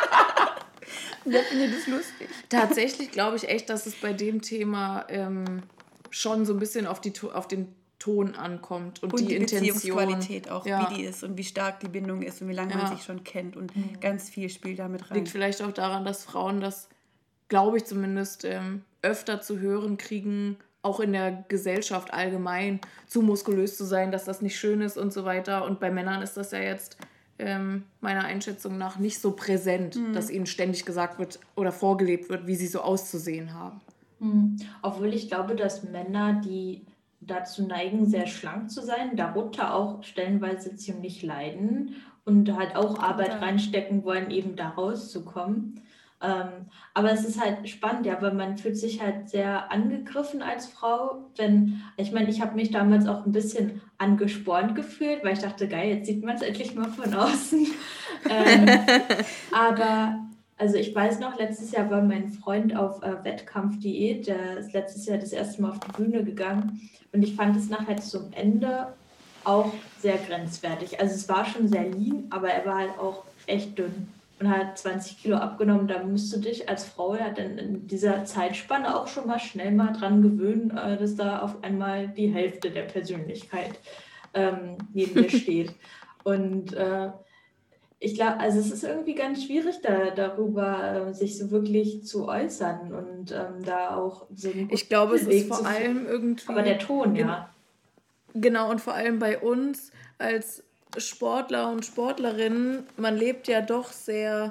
Speaker 4: Der findet das lustig.
Speaker 3: Tatsächlich glaube ich echt, dass es bei dem Thema ähm, schon so ein bisschen auf, die, auf den Ton ankommt und, und die, die Intention.
Speaker 4: Beziehungsqualität auch, ja. wie die ist und wie stark die Bindung ist und wie lange ja. man sich schon kennt und mhm. ganz viel spielt damit rein.
Speaker 3: Liegt vielleicht auch daran, dass Frauen das, glaube ich zumindest, ähm, öfter zu hören kriegen, auch in der Gesellschaft allgemein, zu muskulös zu sein, dass das nicht schön ist und so weiter. Und bei Männern ist das ja jetzt ähm, meiner Einschätzung nach nicht so präsent, mhm. dass ihnen ständig gesagt wird oder vorgelebt wird, wie sie so auszusehen haben.
Speaker 2: Mhm. Obwohl ich glaube, dass Männer, die dazu neigen, sehr schlank zu sein, darunter auch stellenweise ziemlich leiden und halt auch Arbeit ja. reinstecken wollen, eben da rauszukommen. Ähm, aber es ist halt spannend, ja, weil man fühlt sich halt sehr angegriffen als Frau, wenn, ich meine, ich habe mich damals auch ein bisschen angespornt gefühlt, weil ich dachte, geil, jetzt sieht man es endlich mal von außen. ähm, aber, also ich weiß noch, letztes Jahr war mein Freund auf äh, Wettkampfdiät, der ist letztes Jahr das erste Mal auf die Bühne gegangen und ich fand es nachher zum Ende auch sehr grenzwertig. Also es war schon sehr lean, aber er war halt auch echt dünn und hat zwanzig Kilo abgenommen. Da musst du dich als Frau ja dann in dieser Zeitspanne auch schon mal schnell mal dran gewöhnen, dass da auf einmal die Hälfte der Persönlichkeit ähm, neben dir steht. Und äh, ich glaube, also es ist irgendwie ganz schwierig, da, darüber äh, sich so wirklich zu äußern und ähm, da auch so einen
Speaker 3: Ich glaube, es ist vor allem irgendwie...
Speaker 2: Aber der Ton, ja.
Speaker 3: Genau, und vor allem bei uns als Sportler und Sportlerinnen, man lebt ja doch sehr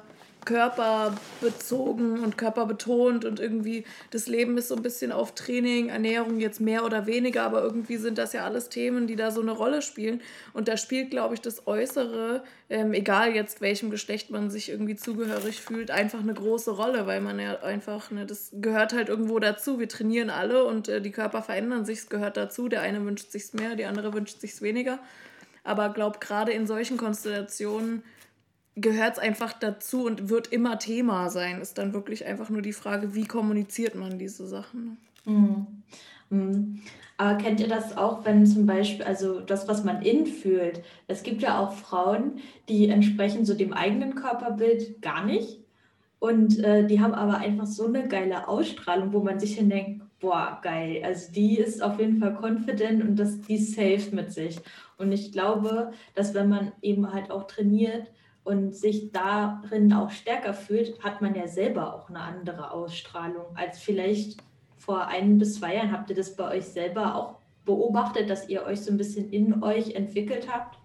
Speaker 3: körperbezogen und körperbetont und irgendwie das Leben ist so ein bisschen auf Training, Ernährung jetzt mehr oder weniger, aber irgendwie sind das ja alles Themen, die da so eine Rolle spielen und da spielt, glaube ich, das Äußere, ähm, egal jetzt welchem Geschlecht man sich irgendwie zugehörig fühlt, einfach eine große Rolle, weil man ja einfach, ne, das gehört halt irgendwo dazu, wir trainieren alle und äh, die Körper verändern sich, es gehört dazu, der eine wünscht sich's mehr, die andere wünscht sich's weniger. Aber ich glaube, gerade in solchen Konstellationen gehört es einfach dazu und wird immer Thema sein. Ist dann wirklich einfach nur die Frage, wie kommuniziert man diese Sachen.
Speaker 2: Mhm. Mhm. Aber kennt ihr das auch, wenn zum Beispiel, also das, was man innen fühlt, es gibt ja auch Frauen, die entsprechen so dem eigenen Körperbild gar nicht. Und äh, die haben aber einfach so eine geile Ausstrahlung, wo man sich hin denkt, boah, geil, also die ist auf jeden Fall confident und das, die ist safe mit sich. Und ich glaube, dass wenn man eben halt auch trainiert und sich darin auch stärker fühlt, hat man ja selber auch eine andere Ausstrahlung als vielleicht vor ein bis zwei Jahren. Habt ihr das bei euch selber auch beobachtet, dass ihr euch so ein bisschen in euch entwickelt habt?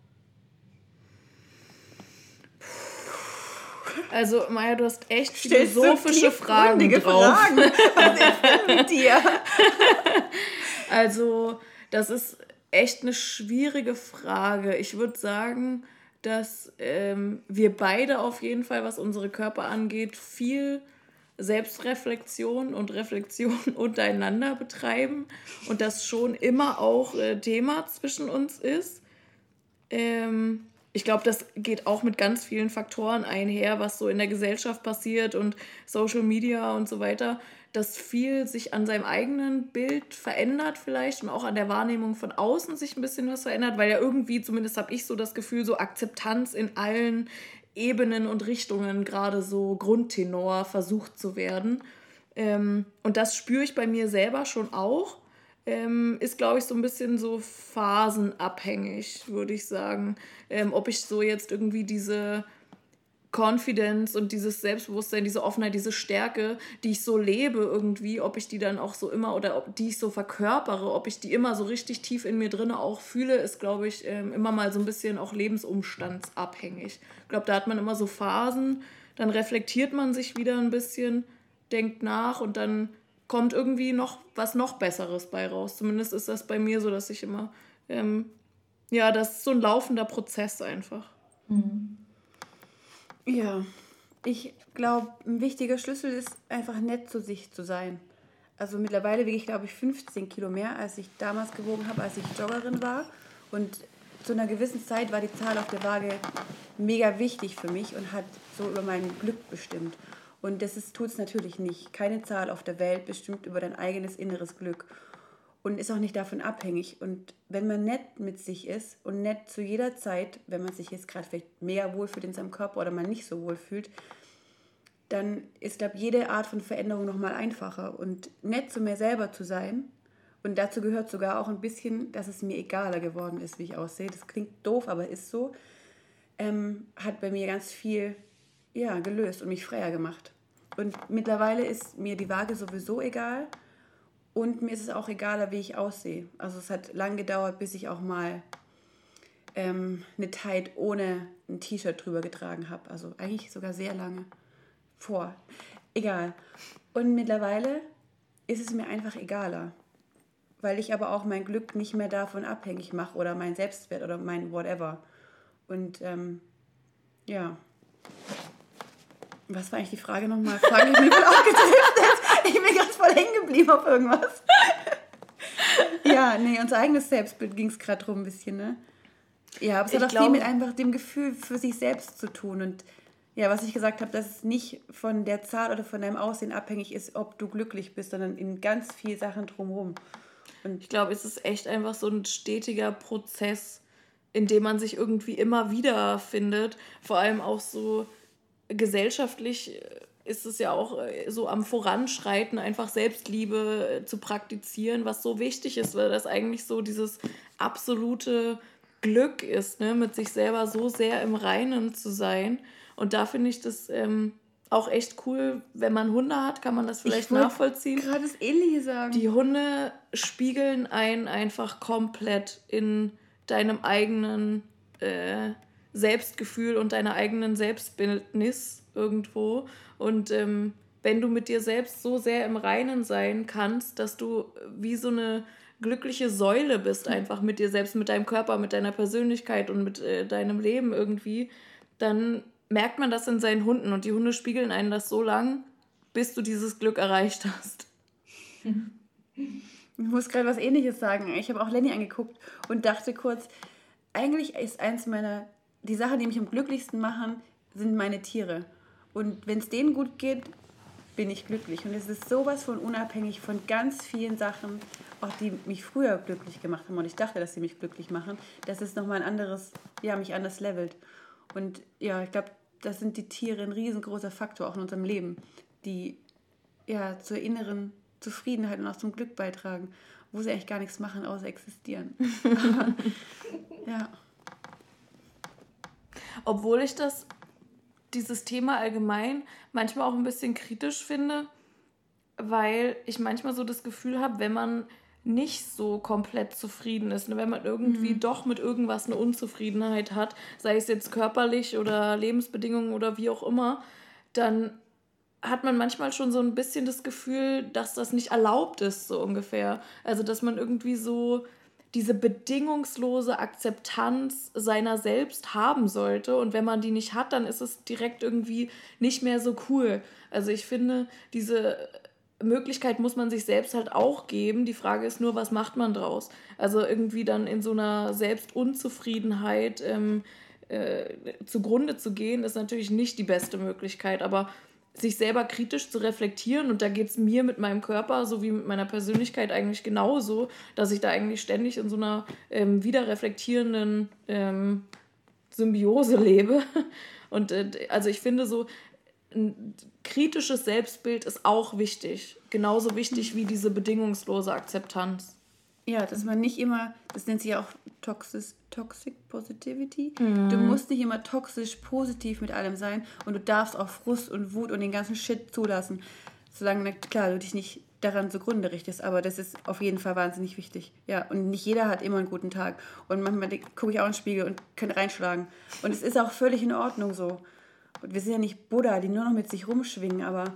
Speaker 3: Also Maja, du hast echt philosophische Fragen drauf. Fragen.
Speaker 4: Was ist denn mit dir?
Speaker 3: Also das ist echt eine schwierige Frage. Ich würde sagen, dass ähm, wir beide auf jeden Fall, was unsere Körper angeht, viel Selbstreflexion und Reflexion untereinander betreiben und das schon immer auch äh, Thema zwischen uns ist. Ähm, ich glaube, das geht auch mit ganz vielen Faktoren einher, was so in der Gesellschaft passiert und Social Media und so weiter, dass viel sich an seinem eigenen Bild verändert vielleicht und auch an der Wahrnehmung von außen sich ein bisschen was verändert, weil ja irgendwie, zumindest habe ich so das Gefühl, so Akzeptanz in allen Ebenen und Richtungen gerade so Grundtenor versucht zu werden. Ähm, und das spüre ich bei mir selber schon auch. Ähm, ist, glaube ich, so ein bisschen so phasenabhängig, würde ich sagen. Ähm, ob ich so jetzt irgendwie diese Confidence und dieses Selbstbewusstsein, diese Offenheit, diese Stärke, die ich so lebe irgendwie, ob ich die dann auch so immer oder ob die ich so verkörpere, ob ich die immer so richtig tief in mir drin auch fühle, ist, glaube ich, ähm, immer mal so ein bisschen auch lebensumstandsabhängig. Ich glaube, da hat man immer so Phasen, dann reflektiert man sich wieder ein bisschen, denkt nach und dann kommt irgendwie noch was noch Besseres bei raus. Zumindest ist das bei mir so, dass ich immer, ähm, ja, das ist so ein laufender Prozess einfach.
Speaker 4: Mhm. Ja, ich glaube, ein wichtiger Schlüssel ist einfach nett zu sich zu sein. Also mittlerweile wiege ich, glaube ich, fünfzehn Kilo mehr, als ich damals gewogen habe, als ich Joggerin war. Und zu einer gewissen Zeit war die Zahl auf der Waage mega wichtig für mich und hat so über mein Glück bestimmt. Und das tut es natürlich nicht. Keine Zahl auf der Welt bestimmt über dein eigenes inneres Glück und ist auch nicht davon abhängig. Und wenn man nett mit sich ist und nett zu jeder Zeit, wenn man sich jetzt gerade vielleicht mega wohlfühlt in seinem Körper oder man nicht so wohl fühlt, dann ist, glaube ich, jede Art von Veränderung nochmal einfacher. Und nett zu mir selber zu sein, und dazu gehört sogar auch ein bisschen, dass es mir egaler geworden ist, wie ich aussehe. Das klingt doof, aber ist so. Ähm, hat bei mir ganz viel ja, gelöst und mich freier gemacht. Und mittlerweile ist mir die Waage sowieso egal und mir ist es auch egaler, wie ich aussehe. Also es hat lang gedauert, bis ich auch mal ähm, eine Tight ohne ein T-Shirt drüber getragen habe. Also eigentlich sogar sehr lange vor. Egal. Und mittlerweile ist es mir einfach egaler, weil ich aber auch mein Glück nicht mehr davon abhängig mache oder mein Selbstwert oder mein whatever. Und ähm, ja... Was war eigentlich die Frage nochmal? Frage ich mich voll aufgetrifft. Ich bin ganz voll hängen geblieben auf irgendwas. Ja, nee, unser eigenes Selbstbild ging es gerade drum ein bisschen, ne? Ja, aber es hat auch viel mit einfach dem Gefühl für sich selbst zu tun. Und ja, was ich gesagt habe, dass es nicht von der Zahl oder von deinem Aussehen abhängig ist, ob du glücklich bist, sondern in ganz vielen Sachen drumherum.
Speaker 3: Und ich glaube, es ist echt einfach so ein stetiger Prozess, in dem man sich irgendwie immer wieder findet. Vor allem auch so gesellschaftlich ist es ja auch so am Voranschreiten, einfach Selbstliebe zu praktizieren, was so wichtig ist, weil das eigentlich so dieses absolute Glück ist, ne, mit sich selber so sehr im Reinen zu sein. Und da finde ich das ähm, auch echt cool, wenn man Hunde hat, kann man das vielleicht nachvollziehen. Ich wollte gerade das Ähnliche sagen. Die Hunde spiegeln einen einfach komplett in deinem eigenen äh, Selbstgefühl und deiner eigenen Selbstbildnis irgendwo. Und ähm, wenn du mit dir selbst so sehr im Reinen sein kannst, dass du wie so eine glückliche Säule bist, einfach mit dir selbst, mit deinem Körper, mit deiner Persönlichkeit und mit äh, deinem Leben irgendwie, dann merkt man das in seinen Hunden und die Hunde spiegeln einen das so lang, bis du dieses Glück erreicht hast.
Speaker 4: Ich muss gerade was Ähnliches sagen. Ich habe auch Lenny angeguckt und dachte kurz, eigentlich ist eins meiner, die Sachen, die mich am glücklichsten machen, sind meine Tiere. Und wenn es denen gut geht, bin ich glücklich. Und es ist sowas von unabhängig von ganz vielen Sachen, auch die mich früher glücklich gemacht haben. Und ich dachte, dass sie mich glücklich machen. Das ist nochmal ein anderes, ja, mich anders levelt. Und ja, ich glaube, das sind die Tiere ein riesengroßer Faktor auch in unserem Leben, die ja zur inneren Zufriedenheit und auch zum Glück beitragen, wo sie eigentlich gar nichts machen, außer existieren. Aber, ja.
Speaker 3: Obwohl ich das, dieses Thema allgemein manchmal auch ein bisschen kritisch finde, weil ich manchmal so das Gefühl habe, wenn man nicht so komplett zufrieden ist, wenn man irgendwie mhm. doch mit irgendwas eine Unzufriedenheit hat, sei es jetzt körperlich oder Lebensbedingungen oder wie auch immer, dann hat man manchmal schon so ein bisschen das Gefühl, dass das nicht erlaubt ist, so ungefähr. Also, dass man irgendwie so diese bedingungslose Akzeptanz seiner selbst haben sollte. Und wenn man die nicht hat, dann ist es direkt irgendwie nicht mehr so cool. Also ich finde, diese Möglichkeit muss man sich selbst halt auch geben. Die Frage ist nur, was macht man draus? Also irgendwie dann in so einer Selbstunzufriedenheit ähm, äh, zugrunde zu gehen, ist natürlich nicht die beste Möglichkeit, aber sich selber kritisch zu reflektieren, und da geht es mir mit meinem Körper sowie mit meiner Persönlichkeit eigentlich genauso, dass ich da eigentlich ständig in so einer ähm, wiederreflektierenden ähm, Symbiose lebe. Und äh, also ich finde so, ein kritisches Selbstbild ist auch wichtig. Genauso wichtig wie diese bedingungslose Akzeptanz.
Speaker 4: Ja, dass man nicht immer, das nennt sich ja auch Toxic, Toxic Positivity. Mhm. Du musst nicht immer toxisch positiv mit allem sein und du darfst auch Frust und Wut und den ganzen Shit zulassen. Solange, klar, du dich nicht daran zugrunde richtest, aber das ist auf jeden Fall wahnsinnig wichtig. Ja, und nicht jeder hat immer einen guten Tag. Und manchmal gucke ich auch in den Spiegel und kann reinschlagen. Und es ist auch völlig in Ordnung so. Und wir sind ja nicht Buddha, die nur noch mit sich rumschwingen, aber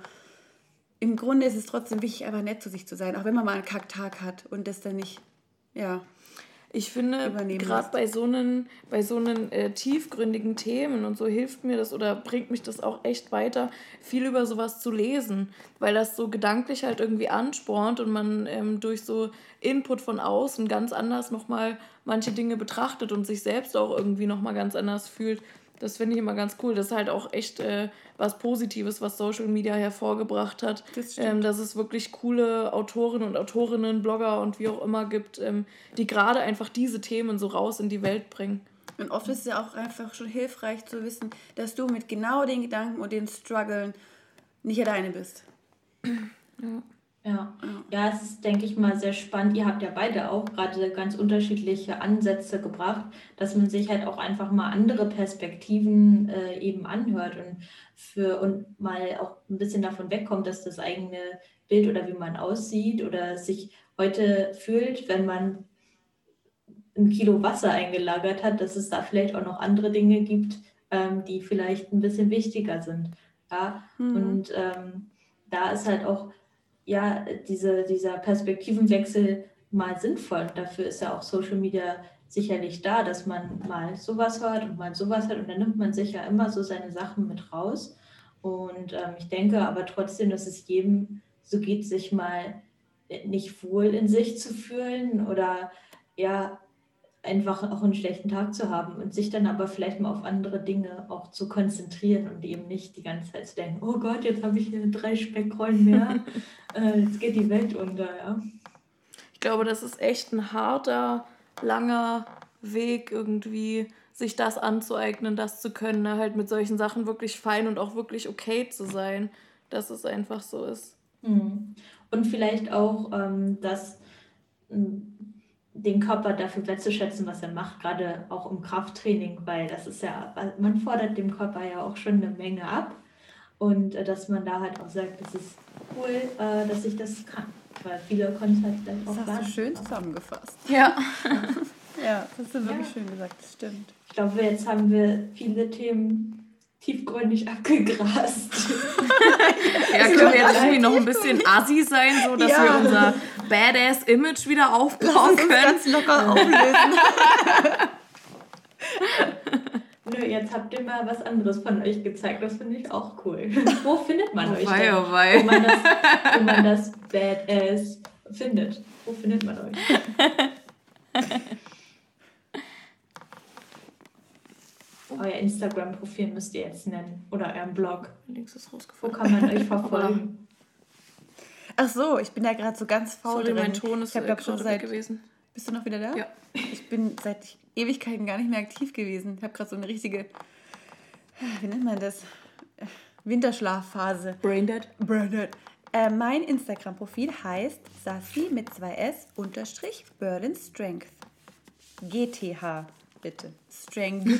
Speaker 4: im Grunde ist es trotzdem wichtig, einfach nett zu sich zu sein, auch wenn man mal einen Kacktag hat und das dann nicht, ja,
Speaker 3: ich finde, gerade bei so einen, bei so einen äh, tiefgründigen Themen und so hilft mir das oder bringt mich das auch echt weiter, viel über sowas zu lesen, weil das so gedanklich halt irgendwie anspornt und man ähm, durch so Input von außen ganz anders nochmal manche Dinge betrachtet und sich selbst auch irgendwie nochmal ganz anders fühlt. Das finde ich immer ganz cool. Das ist halt auch echt äh, was Positives, was Social Media hervorgebracht hat. Das ähm, dass es wirklich coole Autoren und Autorinnen, Blogger und wie auch immer gibt, ähm, die gerade einfach diese Themen so raus in die Welt bringen.
Speaker 4: Und oft ist es ja auch einfach schon hilfreich zu wissen, dass du mit genau den Gedanken und den Struggeln nicht alleine bist.
Speaker 2: Ja. Ja. ja, es ist, denke ich mal, sehr spannend. Ihr habt ja beide auch gerade ganz unterschiedliche Ansätze gebracht, dass man sich halt auch einfach mal andere Perspektiven äh, eben anhört und, für, und mal auch ein bisschen davon wegkommt, dass das eigene Bild oder wie man aussieht oder sich heute fühlt, wenn man ein Kilo Wasser eingelagert hat, dass es da vielleicht auch noch andere Dinge gibt, ähm, die vielleicht ein bisschen wichtiger sind. Ja? Mhm. Und ähm, da ist halt auch ja, diese, dieser Perspektivenwechsel mal sinnvoll. Dafür ist ja auch Social Media sicherlich da, dass man mal sowas hört und mal sowas hört und dann nimmt man sich ja immer so seine Sachen mit raus. Und ähm, ich denke aber trotzdem, dass es jedem so geht, sich mal nicht wohl in sich zu fühlen oder ja, einfach auch einen schlechten Tag zu haben und sich dann aber vielleicht mal auf andere Dinge auch zu konzentrieren und eben nicht die ganze Zeit zu denken, oh Gott, jetzt habe ich hier drei Speckrollen mehr, äh, jetzt geht die Welt unter, ja.
Speaker 3: Ich glaube, das ist echt ein harter, langer Weg irgendwie, sich das anzueignen, das zu können, ne? Halt mit solchen Sachen wirklich fein und auch wirklich okay zu sein, dass es einfach so ist.
Speaker 2: Mhm. Und vielleicht auch, ähm, dass den Körper dafür wertzuschätzen, was er macht, gerade auch im Krafttraining, weil das ist ja, man fordert dem Körper ja auch schon eine Menge ab und äh, dass man da halt auch sagt, es ist cool, äh, dass ich das kann, weil viele können es halt vielleicht auch
Speaker 4: Das hast du schön zusammengefasst.
Speaker 3: Ja.
Speaker 4: Ja, das hast du wirklich ja. schön gesagt, das stimmt.
Speaker 2: Ich glaube, jetzt haben wir viele Themen tiefgründig abgegrast.
Speaker 3: Ja, können wir jetzt irgendwie noch ein bisschen assi sein, so dass ja. wir unser Badass-Image wieder aufbauen können.
Speaker 4: Ganz locker auflösen.
Speaker 2: Nö, jetzt habt ihr mal was anderes von euch gezeigt. Das finde ich auch cool. Wo findet man
Speaker 3: oh
Speaker 2: euch
Speaker 3: wei,
Speaker 2: denn?
Speaker 3: Oh wei.
Speaker 2: Wo man das, wo man das Badass findet. Wo findet man euch? Euer Instagram-Profil müsst ihr jetzt nennen. Oder euren Blog.
Speaker 3: Links ist
Speaker 2: Wo
Speaker 3: rausgefunden.
Speaker 2: kann man euch verfolgen?
Speaker 4: Ach so, ich bin da gerade so ganz faul
Speaker 3: Sorry,
Speaker 4: drin.
Speaker 3: mein Ton ist
Speaker 4: ich
Speaker 3: äh, gerade
Speaker 4: seit,
Speaker 3: gewesen.
Speaker 4: Bist du noch wieder da?
Speaker 3: Ja.
Speaker 4: Ich bin seit Ewigkeiten gar nicht mehr aktiv gewesen. Ich habe gerade so eine richtige, wie nennt man das? Winterschlafphase.
Speaker 3: Braindead.
Speaker 4: Braindead. Äh, mein Instagram-Profil heißt Sassy mit zwei S unterstrich Berlin Strength. G T H, bitte. Strength.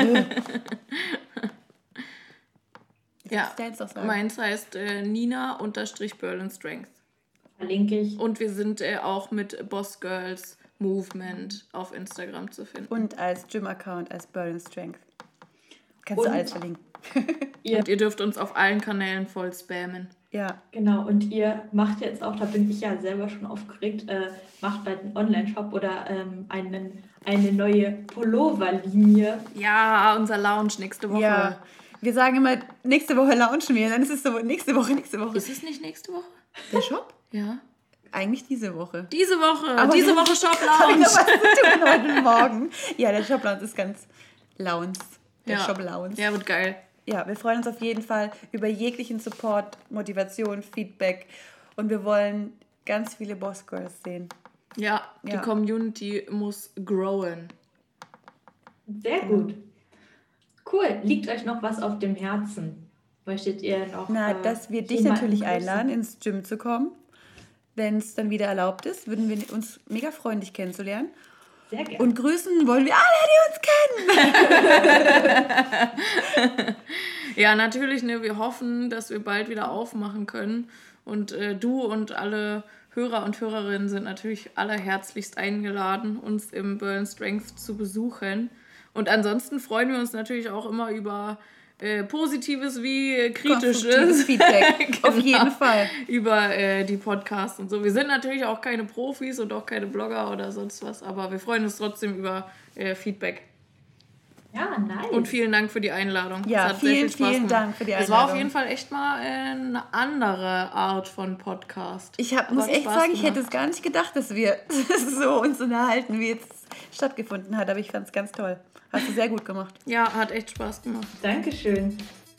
Speaker 3: Ja, meins heißt äh, Nina unterstrich Berlin Strength.
Speaker 2: Verlinke ich.
Speaker 3: Und wir sind äh, auch mit Boss Girls Movement auf Instagram zu finden.
Speaker 4: Und als Gym-Account als Berlin Strength. Kannst
Speaker 2: Und
Speaker 4: du alles verlinken.
Speaker 3: ihr, und ihr dürft uns auf allen Kanälen voll spammen.
Speaker 4: Ja.
Speaker 2: Genau, und ihr macht jetzt auch, da bin ich ja selber schon aufgeregt, äh, macht bald einen Online-Shop oder ähm, einen, eine neue Pullover-Linie.
Speaker 3: Ja, unser Lounge nächste Woche.
Speaker 4: Ja. Wir sagen immer, nächste Woche launchen wir, dann ist es so, nächste Woche, nächste Woche.
Speaker 3: Ist es nicht nächste Woche?
Speaker 4: Der Shop?
Speaker 3: Ja.
Speaker 4: Eigentlich diese Woche.
Speaker 3: Diese Woche,
Speaker 4: Aber
Speaker 3: diese Woche Shop Lounge.
Speaker 4: Ich noch was zu tun heute Morgen. Ja, der Shop Lounge ist ganz Lounge. der
Speaker 3: ja.
Speaker 4: Shop Allowance.
Speaker 3: Ja, wird geil.
Speaker 4: Ja, wir freuen uns auf jeden Fall über jeglichen Support, Motivation, Feedback und wir wollen ganz viele Boss Girls sehen.
Speaker 3: Ja, die
Speaker 4: Ja.
Speaker 3: Community muss growen.
Speaker 2: Sehr gut. Cool. Liegt euch noch was auf dem Herzen? Möchtet ihr noch...
Speaker 4: Na,
Speaker 2: äh,
Speaker 4: dass wir dich
Speaker 2: jemanden
Speaker 4: natürlich
Speaker 2: grüßen?
Speaker 4: einladen, ins Gym zu kommen. Wenn es dann wieder erlaubt ist, würden wir uns mega freuen, dich kennenzulernen.
Speaker 2: Sehr gerne.
Speaker 4: Und grüßen wollen wir alle, die uns kennen.
Speaker 3: Ja, natürlich, ne, wir hoffen, dass wir bald wieder aufmachen können. Und äh, du und alle Hörer und Hörerinnen sind natürlich allerherzlichst eingeladen, uns im Burn Strength zu besuchen. Und ansonsten freuen wir uns natürlich auch immer über äh, Positives wie
Speaker 4: Konstruktives
Speaker 3: Kritisches.
Speaker 4: Feedback, auf
Speaker 3: Genau.
Speaker 4: jeden Fall.
Speaker 3: Über äh, die Podcasts und so. Wir sind natürlich auch keine Profis und auch keine Blogger oder sonst was, aber wir freuen uns trotzdem über äh, Feedback.
Speaker 2: Ja, nice.
Speaker 3: Und vielen Dank für die Einladung.
Speaker 4: Ja,
Speaker 3: Es hat sehr
Speaker 4: vielen,
Speaker 3: viel Spaß
Speaker 4: vielen
Speaker 3: gemacht.
Speaker 4: Dank für die
Speaker 3: Es war auf
Speaker 4: Einladung.
Speaker 3: jeden Fall echt mal eine andere Art von Podcast.
Speaker 4: Ich hab,
Speaker 3: Aber
Speaker 4: muss
Speaker 3: hat
Speaker 4: echt
Speaker 3: Spaß
Speaker 4: sagen, ich hätte
Speaker 3: gemacht.
Speaker 4: es gar nicht gedacht, dass wir so uns unterhalten, wie jetzt stattgefunden hat. Aber ich fand es ganz toll. Hast du sehr gut gemacht.
Speaker 3: Ja, hat echt Spaß gemacht.
Speaker 2: Dankeschön.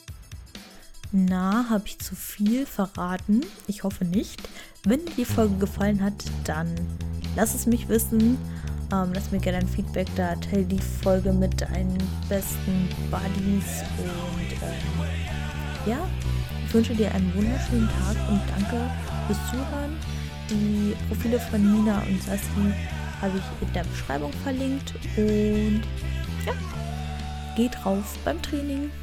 Speaker 1: Na, habe ich zu viel verraten? Ich hoffe nicht. Wenn dir die Folge gefallen hat, dann lass es mich wissen. Ähm, lass mir gerne ein Feedback da. Teile die Folge mit deinen besten Buddies. Und ähm, ja, ich wünsche dir einen wunderschönen Tag und danke fürs Zuhören. Die Profile von Nina und Sassi habe ich in der Beschreibung verlinkt. Und ja, geht drauf beim Training.